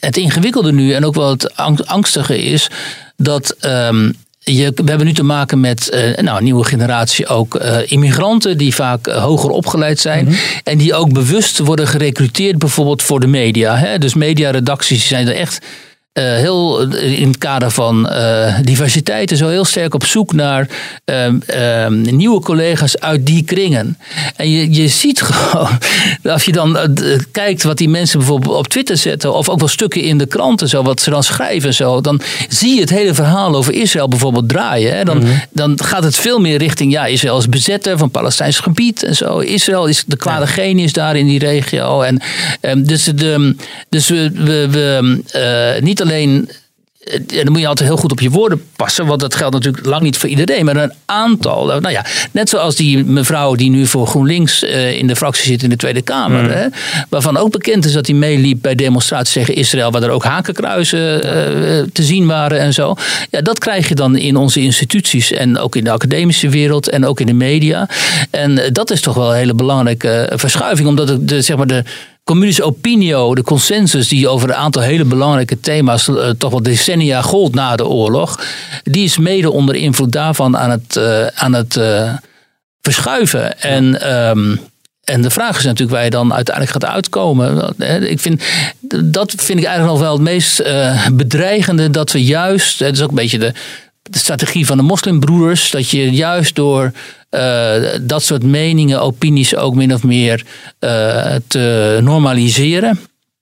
het ingewikkelde nu en ook wel het angstige is dat um, je, we hebben nu te maken met uh, nou, een nieuwe generatie ook uh, immigranten die vaak uh, hoger opgeleid zijn. Mm-hmm. En die ook bewust worden gerecruiteerd bijvoorbeeld voor de media. Hè? Dus mediaredacties zijn er echt Uh, heel in het kader van uh, diversiteit en zo heel sterk op zoek naar uh, uh, nieuwe collega's uit die kringen. En je, je ziet gewoon, als je dan uh, kijkt wat die mensen bijvoorbeeld op Twitter zetten, of ook wel stukken in de kranten, zo, wat ze dan schrijven, zo, dan zie je het hele verhaal over Israël bijvoorbeeld draaien. Hè. Dan, mm-hmm. dan gaat het veel meer richting, ja, Israël is bezetter van Palestijns gebied en zo. Israël is de kwade genius daar in die regio. En, um, dus de, dus we, we, we uh, niet alleen, en dan moet je altijd heel goed op je woorden passen, want dat geldt natuurlijk lang niet voor iedereen, maar een aantal. Nou ja, net zoals die mevrouw die nu voor GroenLinks uh, in de fractie zit in de Tweede Kamer, mm. hè, waarvan ook bekend is dat hij meeliep bij demonstraties tegen Israël, waar er ook hakenkruizen uh, te zien waren en zo. Ja, dat krijg je dan in onze instituties en ook in de academische wereld en ook in de media. En uh, dat is toch wel een hele belangrijke uh, verschuiving, omdat de, de, zeg maar de communische opinio, de consensus die over een aantal hele belangrijke thema's uh, toch wel decennia gold na de oorlog, die is mede onder invloed daarvan aan het, uh, aan het uh, verschuiven. En, um, en de vraag is natuurlijk waar je dan uiteindelijk gaat uitkomen. Ik vind, dat vind ik eigenlijk nog wel het meest uh, bedreigende, dat we juist, het is ook een beetje de, de strategie van de moslimbroeders, dat je juist door Uh, dat soort meningen, opinies ook min of meer uh, te normaliseren.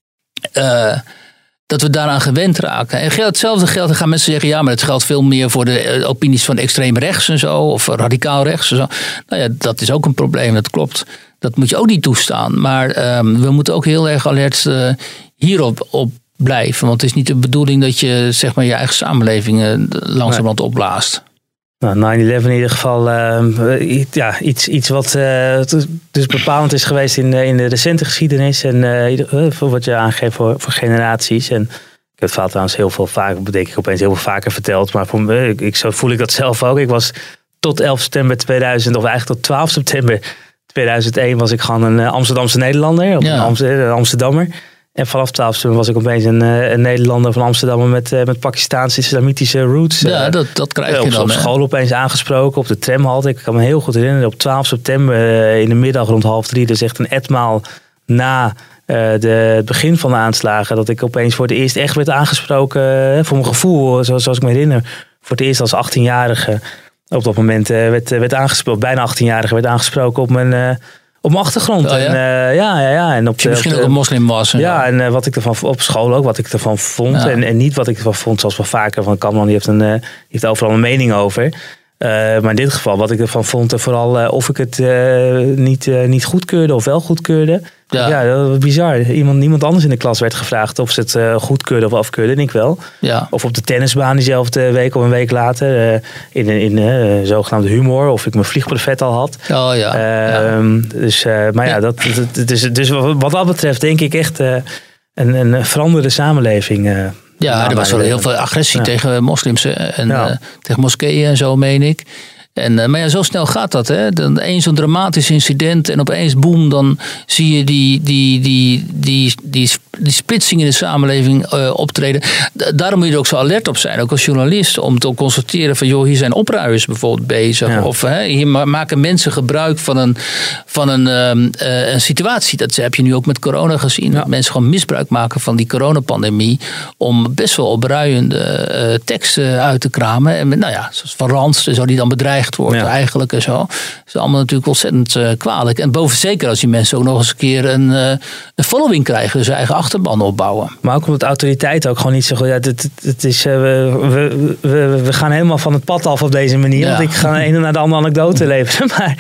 Uh, dat we daaraan gewend raken. En hetzelfde geldt, dan gaan mensen zeggen, ja, maar het geldt veel meer voor de uh, opinies van extreem rechts en zo, of radicaal rechts en zo. Nou ja, dat is ook een probleem, dat klopt. Dat moet je ook niet toestaan. Maar um, we moeten ook heel erg alert uh, hierop op blijven. Want het is niet de bedoeling dat je, zeg maar, je eigen samenleving uh, langzamerhand opblaast. Nou, nine eleven in ieder geval uh, ja, iets, iets wat uh, dus bepalend is geweest in, in de recente geschiedenis. En uh, voor wat je aangeeft voor, voor generaties. En ik heb het verhaal trouwens heel veel vaker, denk ik opeens heel veel vaker verteld. Maar voor me, ik, zo voel ik dat zelf ook. Ik was tot elf september tweeduizend, of eigenlijk tot twaalf september tweeduizend één was ik gewoon een Amsterdamse Nederlander. Of ja. een Amsterdammer. En vanaf twaalf september was ik opeens een, een Nederlander van Amsterdam met, met Pakistaanse islamitische roots. Ja, dat, dat krijg je op, dan. Op school hè? Opeens aangesproken, op de tramhalte. Ik kan me heel goed herinneren, op twaalf september in de middag rond half drie, dus echt een etmaal na uh, de, het begin van de aanslagen, dat ik opeens voor het eerst echt werd aangesproken, uh, voor mijn gevoel, zoals, zoals ik me herinner, voor het eerst als achttienjarige op dat moment uh, werd, werd aangesproken, bijna achttienjarige werd aangesproken op mijn... Uh, Op mijn achtergrond. Oh, ja? En, uh, ja, ja, ja. En op je de, misschien op de, ook een moslim was. En ja, en uh, wat ik ervan op school ook, wat ik ervan vond. Ja. En, en niet wat ik ervan vond, zoals wel vaker. Van Kamran, die heeft, een, uh, die heeft overal een mening over. Uh, maar in dit geval, wat ik ervan vond, vooral uh, of ik het uh, niet, uh, niet goedkeurde of wel goedkeurde. Ja, ja dat was bizar. Iemand, niemand anders in de klas werd gevraagd of ze het uh, goedkeurde of afkeurde. En ik wel. Ja. Of op de tennisbaan diezelfde week of een week later. Uh, in in uh, zogenaamde humor. Of ik mijn vliegbuffet al had. Oh ja. Uh, ja. Dus, uh, maar ja, dat, dat, dus, dus wat dat betreft denk ik echt uh, een, een veranderde samenleving. Uh, ja, er was wel heel veel agressie ja. tegen moslims en ja. uh, tegen moskeeën en zo, meen ik. En, maar ja, zo snel gaat dat. Hè? Dan één zo'n dramatisch incident en opeens boem, dan zie je die, die, die, die, die, die splitsing in de samenleving uh, optreden. Daarom moet je er ook zo alert op zijn, ook als journalist, om te constateren van, joh, hier zijn opruiers bijvoorbeeld bezig. Ja. Of hè, hier maken mensen gebruik van een, van een, um, uh, een situatie. Dat heb je nu ook met corona gezien. Ja. Dat mensen gewoon misbruik maken van die coronapandemie om best wel opruiende uh, teksten uit te kramen. En nou ja, zoals Van Ranst, zo die dan bedreigd wordt ja. eigenlijk en zo. Dat is allemaal natuurlijk ontzettend uh, kwalijk. En boven zeker als die mensen ook nog eens een keer een, uh, een following krijgen, dus eigen achterban opbouwen. Maar ook omdat autoriteit ook gewoon niet zo goed. Ja, het, het, het is, uh, we, we, we, we gaan helemaal van het pad af op deze manier. Ja. Want ik ga de ene naar de andere anekdote leveren. Maar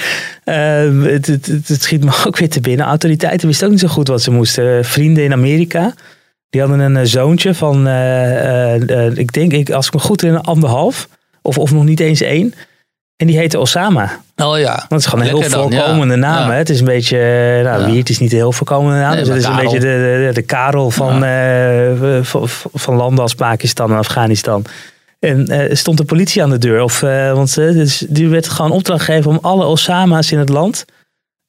uh, het, het, het, het schiet me ook weer te binnen. Autoriteiten wisten ook niet zo goed wat ze moesten. Vrienden in Amerika, die hadden een zoontje van, uh, uh, uh, ik denk, ik, als ik me goed herinner, anderhalf. Of, of nog niet eens één. En die heette Osama. Oh ja. Dat is gewoon een heel voorkomende ja. naam. Ja. Het is een beetje, nou, ja. wie het is niet een heel voorkomende naam. Nee, dus het is Karel. Een beetje de, de, de Karel van, ja. uh, van, van landen als Pakistan en Afghanistan. En uh, stond de politie aan de deur. Of, uh, want uh, dus, die werd gewoon opdracht gegeven om alle Osama's in het land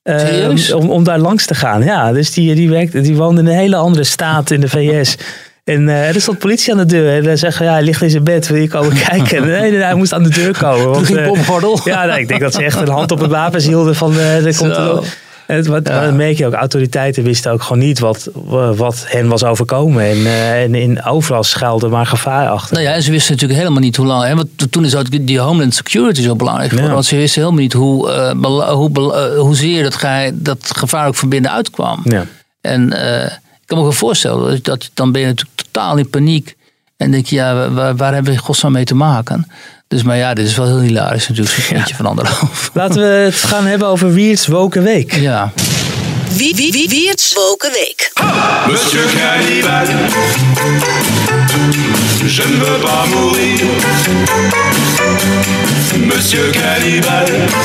Uh, om, om daar langs te gaan. Ja, dus die, die, werkte, die woonde in een hele andere staat in de V S. En uh, er stond politie aan de deur. En hij zegt, ja, hij ligt in zijn bed, wil je komen kijken? Nee, nee, hij moest aan de deur komen. Want, Toen ging bomgordel. Uh, ja, nou, ik denk dat ze echt een hand op het wapens hielden van, uh, er komt er En het, wat, ja. wat merk je ook, autoriteiten wisten ook gewoon niet wat, wat hen was overkomen. En, uh, en in overal schuilde maar gevaar achter. Nou ja, en ze wisten natuurlijk helemaal niet hoe lang. Hè, want toen is ook die Homeland Security zo belangrijk geworden. Ja. Want ze wisten helemaal niet hoe, uh, bela- hoe uh, hoezeer dat, ge- dat gevaar ook van binnenuit kwam. Ja. En uh, ik kan me wel voorstellen, dat, dan ben je natuurlijk totaal in paniek. En denk je, ja, waar, waar hebben we in godsnaam mee te maken? Dus maar ja, dit is wel heel hilarisch natuurlijk, zo'n beetje ja. van anderhalf. Laten we het gaan hebben over Wiert's Woken Week. Ja. Wie, wie, wie, Wiert's Woken Week. Monsieur Cannibal, je ne veux pas mourir. Monsieur Cannibal,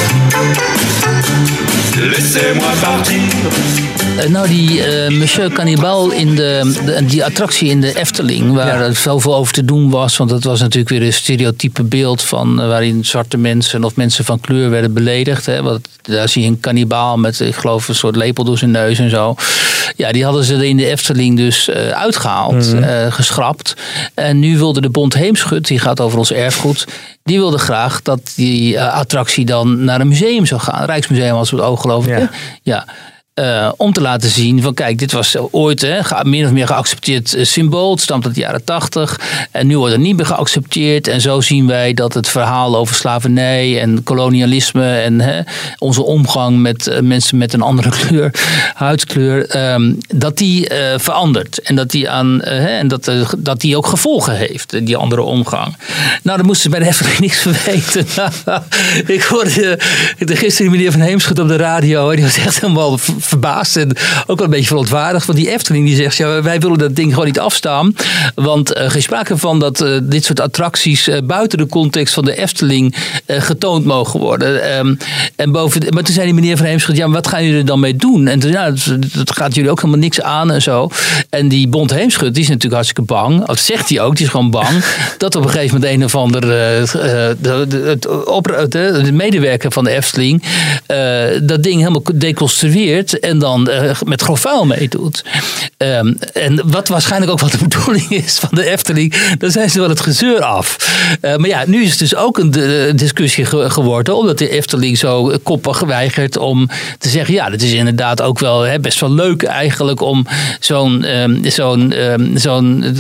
laissez-moi partir. Nou, die uh, Monsieur Cannibal in de, de, die attractie in de Efteling, waar ja. er zoveel over te doen was. Want dat was natuurlijk weer een stereotype beeld van uh, waarin zwarte mensen of mensen van kleur werden beledigd. Hè. Want daar zie je een kannibaal met, ik geloof, een soort lepel door zijn neus en zo. Ja, die hadden ze er in de Efteling dus uh, uitgehaald, mm-hmm. uh, geschrapt. En nu wilde de Bond Heemschut, die gaat over ons erfgoed, die wilde graag dat die uh, attractie dan naar een museum zou gaan. Rijksmuseum als we het oog geloof ik. Ja. ja. Uh, om te laten zien van kijk, dit was ooit hè, min of meer geaccepteerd uh, symbool. Het stamt uit de jaren tachtig. En nu wordt het niet meer geaccepteerd. En zo zien wij dat het verhaal over slavernij en kolonialisme en hè, onze omgang met uh, mensen met een andere kleur, huidskleur, um, dat die uh, verandert. En dat die, aan, uh, hè, en dat, uh, dat die ook gevolgen heeft, die andere omgang. Nou, dan moesten ze bij de Efteling niks van weten. Ik hoorde uh, de gisteren meneer Van Heemschut op de radio. Die was echt helemaal verbaasd en ook wel een beetje verontwaardigd. Want die Efteling die zegt, ja, wij willen dat ding gewoon niet afstaan. Want uh, geen sprake van dat uh, dit soort attracties uh, buiten de context van de Efteling uh, getoond mogen worden. Um, en boven, maar toen zei die meneer Van Heemschut, ja, maar wat gaan jullie er dan mee doen? En toen, ja, dat, dat gaat jullie ook helemaal niks aan en zo. En die Bond Heemschut, die is natuurlijk hartstikke bang. Dat zegt hij ook, die is gewoon bang. dat op een gegeven moment een of ander uh, de, de, het op, de, de medewerker van de Efteling uh, dat ding helemaal deconstrueert en dan uh, met grof vuil meedoet. Um, en wat waarschijnlijk ook wat de bedoeling is van de Efteling, dan zijn ze wel het gezeur af. Uh, maar ja, nu is het dus ook een de, discussie ge- geworden, omdat de Efteling zo koppig weigert om te zeggen, ja, dat is inderdaad ook wel hè, best wel leuk eigenlijk om zo'n um, zo'n, um, zo'n,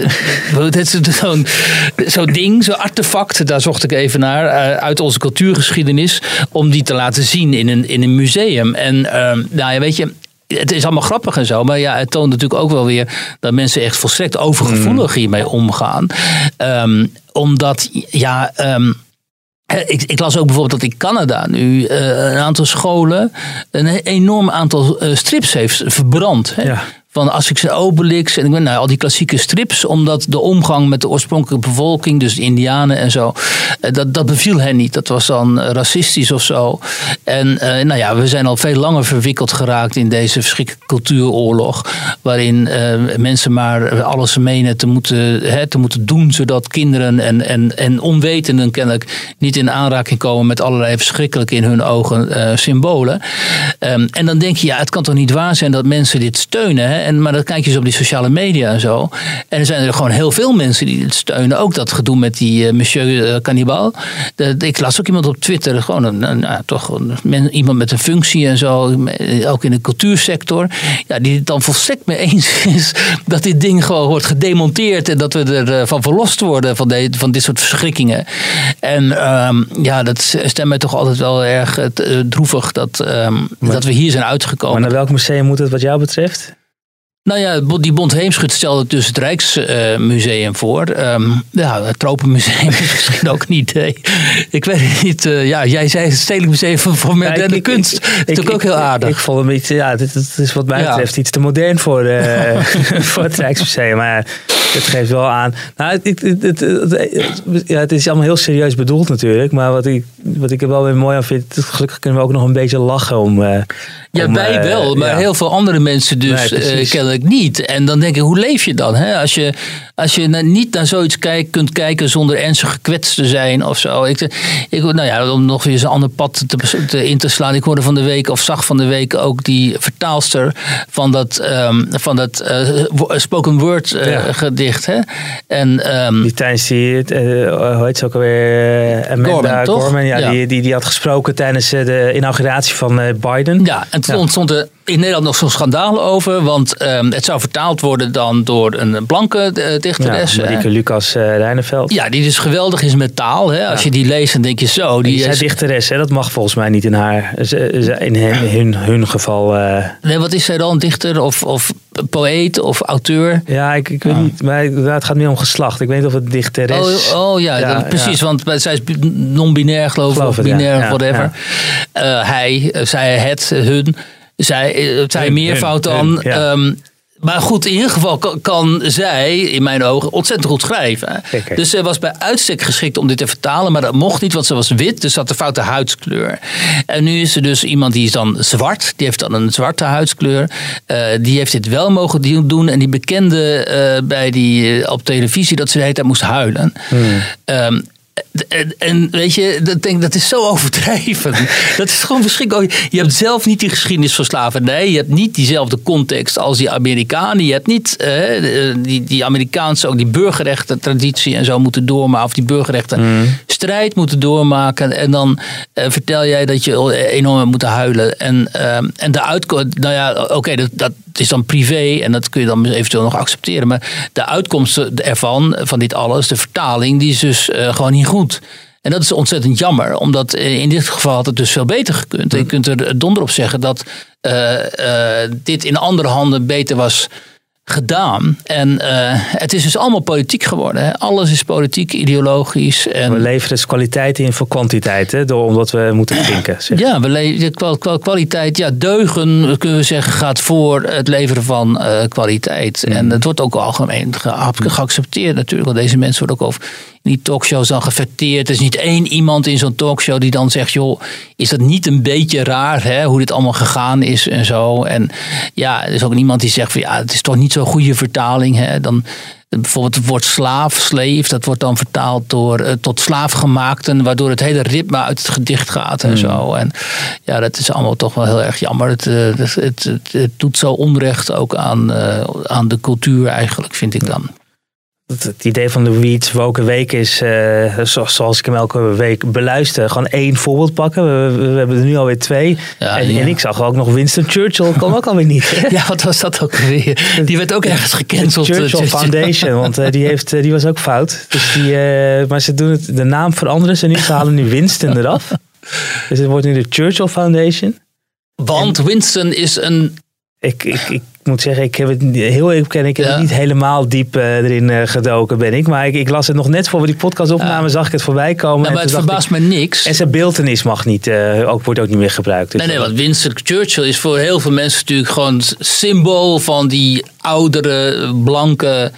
zo'n zo'n ding, zo'n artefact, daar zocht ik even naar, uh, uit onze cultuurgeschiedenis, om die te laten zien in een, in een museum. En um, nou ja, weet je, het is allemaal grappig en zo, maar ja, het toont natuurlijk ook wel weer dat mensen echt volstrekt overgevoelig hiermee omgaan. Um, omdat, ja, um, ik, ik las ook bijvoorbeeld dat in Canada nu uh, een aantal scholen een enorm aantal uh, strips heeft verbrand. Hè? Ja. Van Asterix en Obelix en nou, al die klassieke strips. Omdat de omgang met de oorspronkelijke bevolking, dus de Indianen en zo, dat, dat beviel hen niet. Dat was dan racistisch of zo. En uh, nou ja, we zijn al veel langer verwikkeld geraakt in deze verschrikkelijke cultuuroorlog. Waarin uh, mensen maar alles menen te moeten, hè, te moeten doen. Zodat kinderen en, en, en onwetenden kennelijk niet in aanraking komen met allerlei verschrikkelijke in hun ogen uh, symbolen. Um, en dan denk je, ja, het kan toch niet waar zijn dat mensen dit steunen, hè? En, maar dan kijk je eens op die sociale media en zo. En er zijn er gewoon heel veel mensen die het steunen. Ook dat gedoe met die uh, Monsieur uh, Cannibal. De, de, ik las ook iemand op Twitter. Gewoon een, een, nou, toch een, iemand met een functie en zo. Ook in de cultuursector. Ja, die het dan volstrekt mee eens is dat dit ding gewoon wordt gedemonteerd. En dat we ervan van verlost worden van, de, van dit soort verschrikkingen. En um, ja, dat stemt mij toch altijd wel erg uh, droevig dat, um, maar, dat we hier zijn uitgekomen. Maar naar welk museum moet het wat jou betreft? Nou ja, die Bond Heemschut stelde dus het Rijksmuseum uh, voor. Um, ja, het Tropenmuseum is misschien ook niet. Hey. Ik weet het niet. Uh, ja, jij zei het Stedelijk Museum voor Moderne ja, Kunst. Dat is natuurlijk ook heel aardig. Ik, ik, ik vond hem iets, ja, dit, dit is wat mij ja. betreft iets te modern voor, uh, voor het Rijksmuseum. Maar het geeft wel aan. Nou, het, het, het, het, het, ja, het is allemaal heel serieus bedoeld natuurlijk. Maar wat ik, wat ik er wel weer mooi aan vind, gelukkig kunnen we ook nog een beetje lachen om. Uh, Ja, om, wij wel, maar ja. heel veel andere mensen dus nee, uh, kennelijk niet. En dan denk ik, hoe leef je dan? Hè? Als je als je naar, niet naar zoiets kijk, kunt kijken zonder ernstig gekwetst te zijn of zo. Ik, ik, nou ja, om nog weer eens een ander pad te, te, in te slaan. Ik hoorde van de week, of zag van de week ook die vertaalster van dat, um, van dat uh, spoken word uh, ja. gedicht. Hè? En, um, die tijdens die, uh, hoe heet ze ook alweer? Uh, Amanda Gorman, toch? Gorman, ja, ja. Die, die, die had gesproken tijdens uh, de inauguratie van uh, Biden. Ja, en toen ontstond er in Nederland nog zo'n schandaal over. Want um, het zou vertaald worden dan door een blanke uh, dichteres. Ja, Marieke Lucas uh, Reineveld. Ja, die dus geweldig is met taal. Hè? Als ja. je die leest, dan denk je zo. Die, die is dichteres, hè? Dat mag volgens mij niet in haar, in hun, hun, hun geval. Uh... Nee, wat is zij dan? Dichter of, of poëet of auteur? Ja, ik, ik weet ah. niet. Maar het gaat meer om geslacht. Ik weet niet of het dichteres is. Oh, oh ja, ja dat, precies. Ja. Want zij is non-binair, geloof ik. Of binair, ja, whatever. Ja. Uh, hij, zij, het, hun. Zij, zij meervoud dan. Hun, ja. um, maar goed, in ieder geval kan, kan zij, in mijn ogen, ontzettend goed schrijven. Kijk. Dus ze was bij uitstek geschikt om dit te vertalen. Maar dat mocht niet, want ze was wit. Dus ze had een foute huidskleur. En nu is er dus iemand die is dan zwart. Die heeft dan een zwarte huidskleur. Uh, die heeft dit wel mogen doen. En die bekende uh, bij die, uh, op televisie dat ze de hele tijd moest huilen. Hmm. Um, En, en weet je, dat, denk, dat is zo overdreven. Dat is gewoon verschrikkelijk. Je hebt zelf niet die geschiedenis van slavernij. Je hebt niet diezelfde context als die Amerikanen. Je hebt niet eh, die, die Amerikaanse, ook die burgerrechten traditie en zo moeten doormaken. Of die burgerrechten mm. strijd moeten doormaken. En dan eh, vertel jij dat je enorm hebt moeten huilen. En, eh, en de uitkomst, nou ja, oké, okay, dat, dat is dan privé. En dat kun je dan eventueel nog accepteren. Maar de uitkomsten ervan, van dit alles, de vertaling, die is dus uh, gewoon niet goed. En dat is ontzettend jammer, omdat in dit geval had het dus veel beter gekund. En je kunt er donder op zeggen dat uh, uh, dit in andere handen beter was gedaan. En uh, het is dus allemaal politiek geworden. Hè? Alles is politiek, ideologisch. En we leveren dus kwaliteit in voor kwantiteit, hè? Door, omdat we moeten denken. Zeg. Ja, we leveren kwaliteit. Ja, deugen, kunnen we zeggen, gaat voor het leveren van uh, kwaliteit. Mm. En het wordt ook algemeen ge- geaccepteerd natuurlijk. Want deze mensen worden ook over in die talkshows dan gefeteerd. Er is niet één iemand in zo'n talkshow die dan zegt, joh, is dat niet een beetje raar, hè, hoe dit allemaal gegaan is en zo. En ja, er is ook niemand die zegt van, ja, het is toch niet zo'n goede vertaling. Hè. Dan bijvoorbeeld het woord slaaf, slave, dat wordt dan vertaald door uh, tot slaafgemaakten, waardoor het hele ritme uit het gedicht gaat en mm. zo. En ja, dat is allemaal toch wel heel erg jammer. Het, uh, het, het, het, het doet zo onrecht ook aan, uh, aan de cultuur eigenlijk, vind ik dan. Het idee van de Weeds Woke Week is, uh, zoals ik hem elke week beluister, gewoon één voorbeeld pakken. We, we hebben er nu alweer twee. Ja, en, ja. en ik zag ook nog Winston Churchill, kwam ook alweer niet. Ja, wat was dat ook weer? Die werd ook ergens gecanceld. De Churchill Foundation, want uh, die, heeft, uh, die was ook fout. Dus die, uh, maar ze doen het, de naam veranderen ze nu. Ze halen nu Winston eraf. Dus het wordt nu de Churchill Foundation. Want en, Winston is een... Ik, ik, ik moet zeggen, ik heb het heel even kennen. Ik heb ja. het niet helemaal diep uh, erin uh, gedoken, ben ik. Maar ik, ik las het nog net voor we die podcast opnamen, ja. zag ik het voorbij komen. Nou, maar het verbaast me niks. En zijn beeltenis mag niet, uh, ook, wordt ook niet meer gebruikt. Dus nee, nee, want Winston Churchill is voor heel veel mensen natuurlijk gewoon symbool van die oudere, blanke,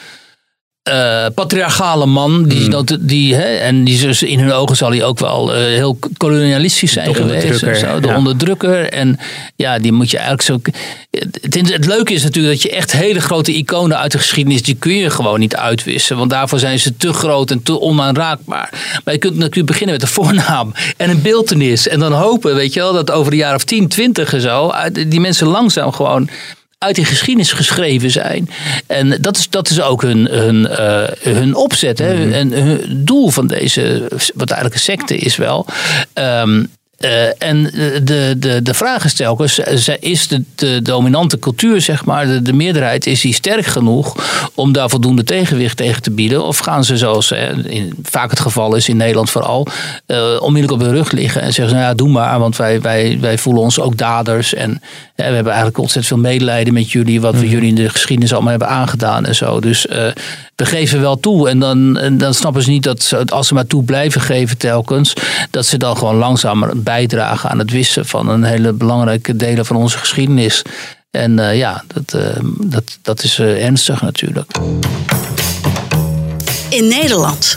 Uh, patriarchale man, die, mm. die, hè, en die dus in hun ogen zal hij ook wel uh, heel kolonialistisch zijn de geweest. En zo, de ja. onderdrukker. En ja, die moet je eigenlijk zo. Het, het leuke is natuurlijk dat je echt hele grote iconen uit de geschiedenis, die kun je gewoon niet uitwissen. Want daarvoor zijn ze te groot en te onaanraakbaar. Maar je kunt natuurlijk beginnen met een voornaam en een beeltenis. En dan hopen, weet je wel, dat over de jaar of tien, twintig en zo, die mensen langzaam gewoon uit die geschiedenis geschreven zijn. En dat is, dat is ook hun, hun, uh, hun opzet. Hè? Mm-hmm. En hun doel van deze, wat eigenlijk een secte is wel. Um, Uh, en de, de, de vraag is telkens, is de, de dominante cultuur, zeg maar, de, de meerderheid, is die sterk genoeg om daar voldoende tegenwicht tegen te bieden? Of gaan ze, zoals hè, in, vaak het geval is in Nederland vooral, uh, onmiddellijk op hun rug liggen en zeggen, nou ja, doe maar, want wij, wij, wij voelen ons ook daders en ja, we hebben eigenlijk ontzettend veel medelijden met jullie, wat we mm. jullie in de geschiedenis allemaal hebben aangedaan en zo. Dus uh, we geven wel toe en dan, en dan snappen ze niet dat ze, als ze maar toe blijven geven telkens, dat ze dan gewoon langzamer bijdragen aan het wissen van een hele belangrijke delen van onze geschiedenis. En uh, ja, dat, uh, dat, dat is uh, ernstig natuurlijk. In Nederland.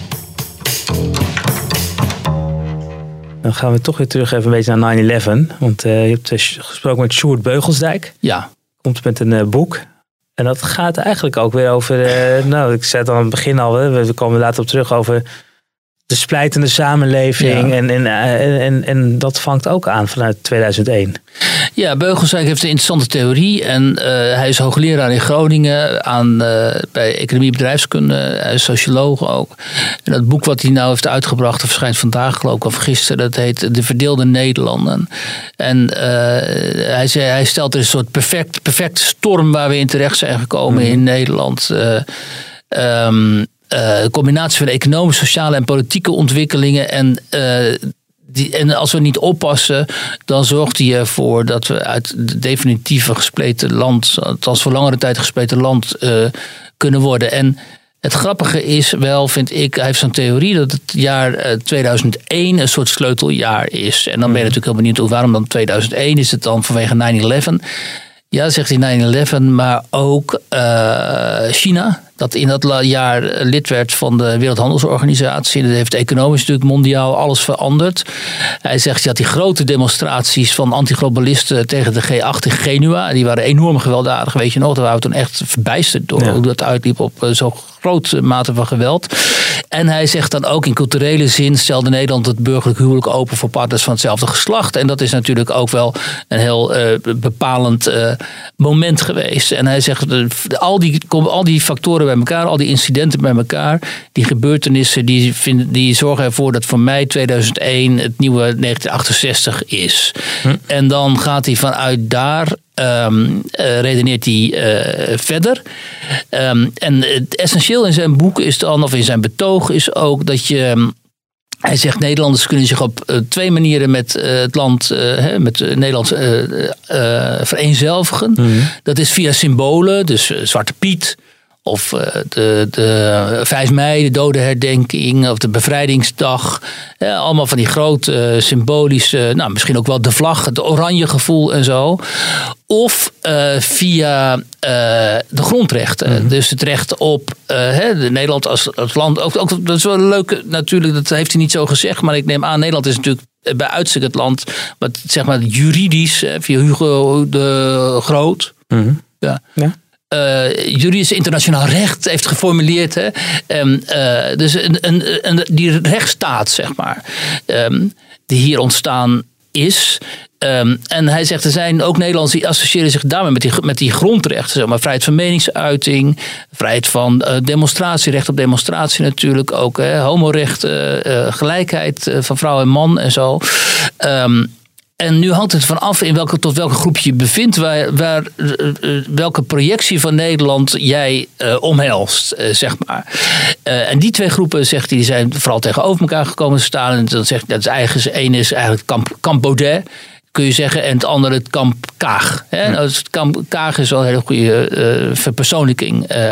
Dan gaan we toch weer terug even een beetje naar nine eleven. Want uh, je hebt uh, gesproken met Sjoerd Beugelsdijk. Ja. Komt met een uh, boek. En dat gaat eigenlijk ook weer over, uh, nou ik zei het al aan het begin al, we, we komen later op terug over de splijtende samenleving. Ja. En, en, en, en, en dat vangt ook aan vanuit tweeduizend één. Ja, Beugelsdijk heeft een interessante theorie. En uh, hij is hoogleraar in Groningen aan, uh, bij Economie en Bedrijfskunde. Hij is socioloog ook. En dat boek wat hij nou heeft uitgebracht, dat verschijnt vandaag geloof ik of gisteren. Dat heet De Verdeelde Nederlanden. En uh, hij, zei, hij stelt er een soort perfect, perfecte storm waar we in terecht zijn gekomen mm. in Nederland. Uh, um, Uh, de combinatie van de economische, sociale en politieke ontwikkelingen. En, uh, die, en als we niet oppassen, dan zorgt hij ervoor dat we uit het definitieve gespleten land, althans voor langere tijd gespleten land, uh, kunnen worden. En het grappige is wel, vind ik, hij heeft zo'n theorie dat het jaar uh, tweeduizend één een soort sleuteljaar is. En dan ben je natuurlijk heel benieuwd, waarom dan tweeduizend één? Is het dan vanwege nine eleven? Ja, zegt hij nine eleven, maar ook uh, China. Dat in dat jaar lid werd van de Wereldhandelsorganisatie. Dat heeft economisch natuurlijk mondiaal alles veranderd. Hij zegt, je had die grote demonstraties van antiglobalisten tegen de G acht in Genua. Die waren enorm gewelddadig, weet je nog. Daar waren we toen echt verbijsterd door ja. hoe dat uitliep op zo'n grote mate van geweld. En hij zegt dan ook in culturele zin stelde Nederland het burgerlijk huwelijk open voor partners van hetzelfde geslacht. En dat is natuurlijk ook wel een heel uh, bepalend uh, moment geweest. En hij zegt, uh, al, die, al die factoren bij elkaar, al die incidenten bij elkaar, die gebeurtenissen, die, vinden, die zorgen ervoor dat voor mij tweeduizend één het nieuwe negentien achtenzestig is. Hm. En dan gaat hij vanuit daar Um, uh, redeneert hij uh, verder. Um, en het essentieel in zijn boek is dan, of in zijn betoog, is ook dat je. Um, hij zegt Nederlanders kunnen zich op uh, twee manieren met uh, het land, uh, met uh, Nederland uh, uh, vereenzelvigen. Mm-hmm. Dat is via symbolen, dus uh, Zwarte Piet. Of de, de vijf mei, de dodenherdenking, of de bevrijdingsdag. Ja, allemaal van die grote uh, symbolische, nou misschien ook wel de vlag, het oranje gevoel en zo. Of uh, via uh, de grondrechten. Mm-hmm. Dus het recht op uh, hè, de Nederland als, als land. Ook, ook, dat is wel leuk natuurlijk, dat heeft hij niet zo gezegd. Maar ik neem aan, Nederland is natuurlijk bij uitstek het land wat zeg maar juridisch, via Hugo de Groot. Mm-hmm. Ja. ja. Uh, juridisch internationaal recht heeft geformuleerd. Hè? Um, uh, dus een, een, een, die rechtsstaat, zeg maar, um, die hier ontstaan is. Um, en hij zegt, er zijn ook Nederlanders die associëren zich daarmee met die, met die grondrechten. Zeg maar, vrijheid van meningsuiting, vrijheid van uh, demonstratie, recht op demonstratie natuurlijk. Ook hè, homorechten, uh, gelijkheid uh, van vrouw en man en zo. Um, En nu hangt het van af in welke, tot welke groep je je bevindt, waar, waar, uh, welke projectie van Nederland jij uh, omhelst, uh, zeg maar. Uh, en die twee groepen, zegt hij, die zijn vooral tegenover elkaar gekomen te staan. En dan zegt hij, dat is eigenlijk, één is eigenlijk kamp, kamp Baudet, kun je zeggen, en het andere het kamp Kaag. Hè? Ja. Nou, het kamp Kaag is wel een hele goede uh, verpersoonlijking uh, uh,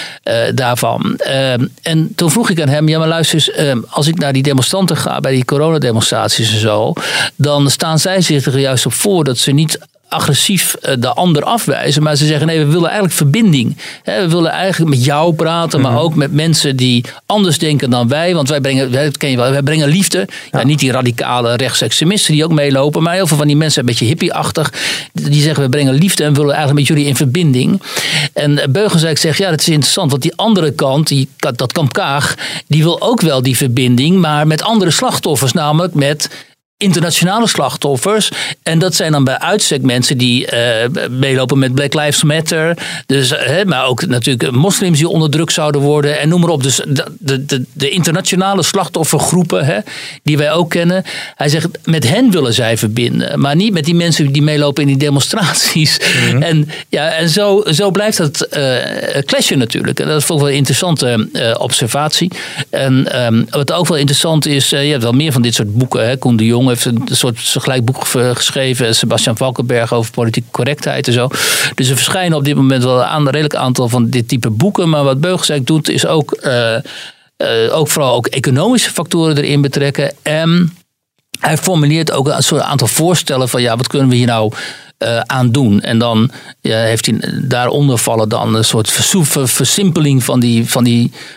daarvan. Uh, en toen vroeg ik aan hem, ja maar luister eens, uh, als ik naar die demonstranten ga, bij die coronademonstraties en zo, dan staan zij zich er juist op voor dat ze niet agressief de ander afwijzen. Maar ze zeggen, nee, we willen eigenlijk verbinding. We willen eigenlijk met jou praten, maar ook met mensen die anders denken dan wij. Want wij brengen, dat ken je wel, wij brengen liefde. Ja. Ja, niet die radicale rechtsextremisten die ook meelopen, maar heel veel van die mensen een beetje hippie-achtig. Die zeggen, we brengen liefde en willen eigenlijk met jullie in verbinding. En Beugelsdijk zegt, ja, dat is interessant. Want die andere kant, die, dat kamp Kaag, die wil ook wel die verbinding, maar met andere slachtoffers, namelijk met internationale slachtoffers. En dat zijn dan bij uitstek mensen die uh, meelopen met Black Lives Matter. Dus, uh, maar ook natuurlijk moslims die onder druk zouden worden. En noem maar op. Dus de, de, de internationale slachtoffergroepen, hè, die wij ook kennen. Hij zegt, met hen willen zij verbinden. Maar niet met die mensen die meelopen in die demonstraties. Mm-hmm. En, ja, en zo, zo blijft dat uh, clashen natuurlijk. En dat is ook wel een interessante uh, observatie. En um, wat ook wel interessant is, uh, je hebt wel meer van dit soort boeken. Hè. Koen de Jong heeft een soort gelijk boek geschreven. Sebastian Valkenberg over politieke correctheid en zo. Dus er verschijnen op dit moment wel een redelijk aantal van dit type boeken. Maar wat Beugelsdijk doet is ook, uh, uh, ook vooral ook economische factoren erin betrekken. En hij formuleert ook een soort aantal voorstellen van ja, wat kunnen we hier nou Uh, aan doen. En dan ja, heeft hij daaronder vallen dan een soort versoef, versimpeling van die, van die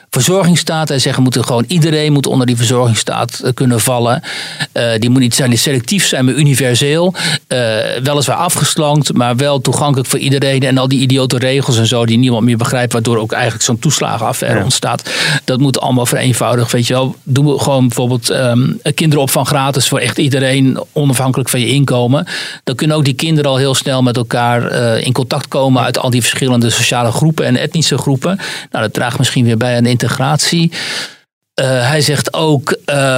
verzorgingsstaat. Hij zegt, we moeten gewoon, iedereen moet onder die verzorgingsstaat uh, kunnen vallen. Uh, die moet niet zijn die selectief zijn, maar universeel. Uh, weliswaar afgeslankt, maar wel toegankelijk voor iedereen. En al die idiote regels en zo die niemand meer begrijpt, waardoor ook eigenlijk zo'n toeslagenaffaire ja. ontstaat. Dat moet allemaal vereenvoudigd. Weet je wel, doen we gewoon bijvoorbeeld um, kinderopvang gratis voor echt iedereen, onafhankelijk van je inkomen. Dan kunnen ook die kinderen al heel snel met elkaar uh, in contact komen uit al die verschillende sociale groepen en etnische groepen. Nou, dat draagt misschien weer bij aan integratie. Uh, hij zegt ook,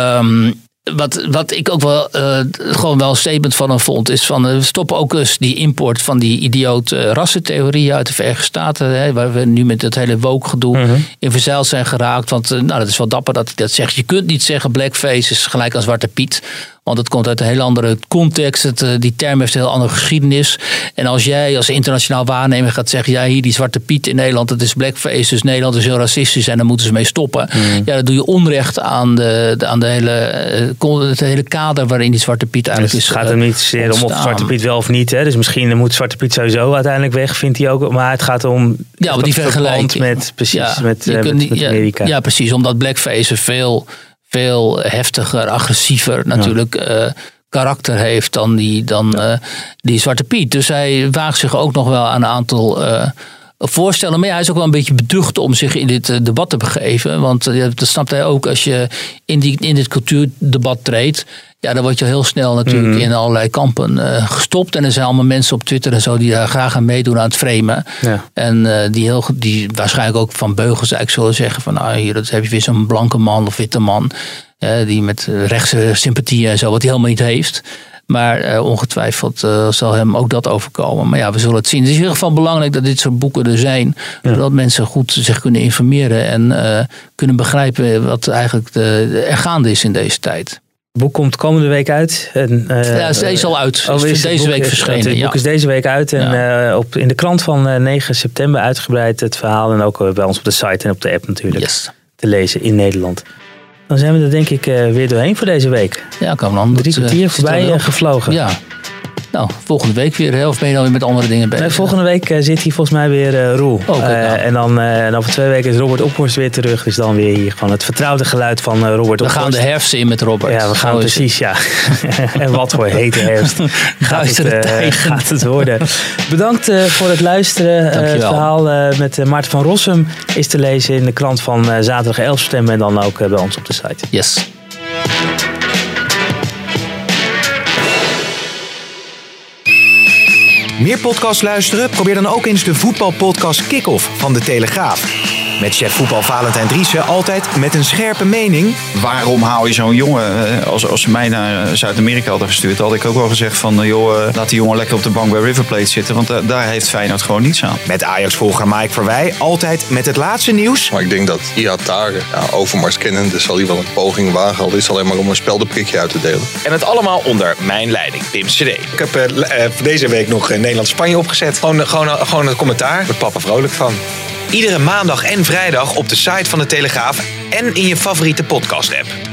um, wat, wat ik ook wel uh, gewoon wel een statement van hem vond, is van uh, we stoppen ook eens die import van die idioot uh, rassentheorieën uit de Verenigde Staten, hè, waar we nu met het hele woke gedoe mm-hmm. in verzeild zijn geraakt. Want uh, nou, dat is wel dapper dat hij dat zegt. Je kunt niet zeggen blackface is gelijk aan Zwarte Piet. Want het komt uit een heel andere context. Het, die term heeft een heel andere geschiedenis. En als jij als internationaal waarnemer gaat zeggen, ja, hier die Zwarte Piet in Nederland, dat is blackface, dus Nederland is heel racistisch en daar moeten ze mee stoppen. Mm. Ja, dan doe je onrecht aan, de, de, aan de hele, het hele kader waarin die Zwarte Piet eigenlijk dus is. Het gaat hem niet zozeer om of Zwarte Piet wel of niet. Hè? Dus misschien moet Zwarte Piet sowieso uiteindelijk weg, vindt hij ook. Maar het gaat om ja, die vergelijking met, precies, ja, met, uh, kunt, met, met Amerika. Ja, ja, precies. Omdat blackface veel, veel heftiger, agressiever natuurlijk ja. uh, karakter heeft dan, die, dan ja. uh, die Zwarte Piet. Dus hij waagt zich ook nog wel aan een aantal uh, voorstellen. Maar ja, hij is ook wel een beetje beducht om zich in dit uh, debat te begeven. Want uh, dat snapt hij ook als je in, die, in dit cultuurdebat treedt. Ja, dan word je heel snel natuurlijk mm. in allerlei kampen uh, gestopt. En er zijn allemaal mensen op Twitter en zo die daar graag aan meedoen aan het framen. Ja. En uh, die, heel, die waarschijnlijk ook van beugels eigenlijk zullen zeggen van nou, hier dat heb je weer zo'n blanke man of witte man. Uh, die met rechtse sympathieën en zo, wat hij helemaal niet heeft. Maar uh, ongetwijfeld uh, zal hem ook dat overkomen. Maar ja, we zullen het zien. Het is in ieder geval belangrijk dat dit soort boeken er zijn. Ja. Zodat mensen goed zich kunnen informeren en uh, kunnen begrijpen wat eigenlijk de, er gaande is in deze tijd. Het boek komt komende week uit. En, uh, ja, het is deze al uit. Oh, Het is deze boek, week verschenen. Het ja. boek is deze week uit. En ja. uh, op, in de krant van uh, negen september uitgebreid het verhaal. En ook uh, bij ons op de site en op de app natuurlijk. Yes. Te lezen in Nederland. Dan zijn we er denk ik uh, weer doorheen voor deze week. Ja, kan dan. Drie kwartier uh, voorbij uh, gevlogen. Ja. Nou, volgende week weer. Hè? Of ben je dan weer met andere dingen bezig? Nee, volgende week uh, zit hier volgens mij weer uh, Roel. Oh, okay, nou. uh, en dan uh, over twee weken is Robert Ophorst weer terug. Dus dan weer hier gewoon het vertrouwde geluid van uh, Robert Ophorst. We gaan de herfst in met Robert. Ja, we gaan oh, precies, ja. En wat voor hete herfst gaat, het, uh, gaat het worden. Bedankt uh, voor het luisteren. Uh, het verhaal uh, met uh, Maarten van Rossum is te lezen in de krant van uh, zaterdag elf september. En dan ook uh, bij ons op de site. Yes. Meer podcasts luisteren? Probeer dan ook eens de voetbalpodcast Kick-Off van De Telegraaf. Met chef voetbal Valentijn Driessen altijd met een scherpe mening. Waarom haal je zo'n jongen? Als, als ze mij naar Zuid-Amerika hadden gestuurd, had ik ook wel gezegd van joh, laat die jongen lekker op de bank bij River Plate zitten. Want uh, daar heeft Feyenoord gewoon niets aan. Met Ajax-volger Mike Verwij altijd met het laatste nieuws. Maar ik denk dat Ihatare, ja, Overmars kennende, zal hij wel een poging wagen. Al is het alleen maar om een speldenprikje uit te delen. En het allemaal onder mijn leiding, Pim C D. Ik heb uh, uh, voor deze week nog uh, Nederland-Spanje opgezet. Gewoon, gewoon, uh, gewoon het commentaar. Met papa vrolijk van. Iedere maandag en vrijdag op de site van De Telegraaf en in je favoriete podcast-app.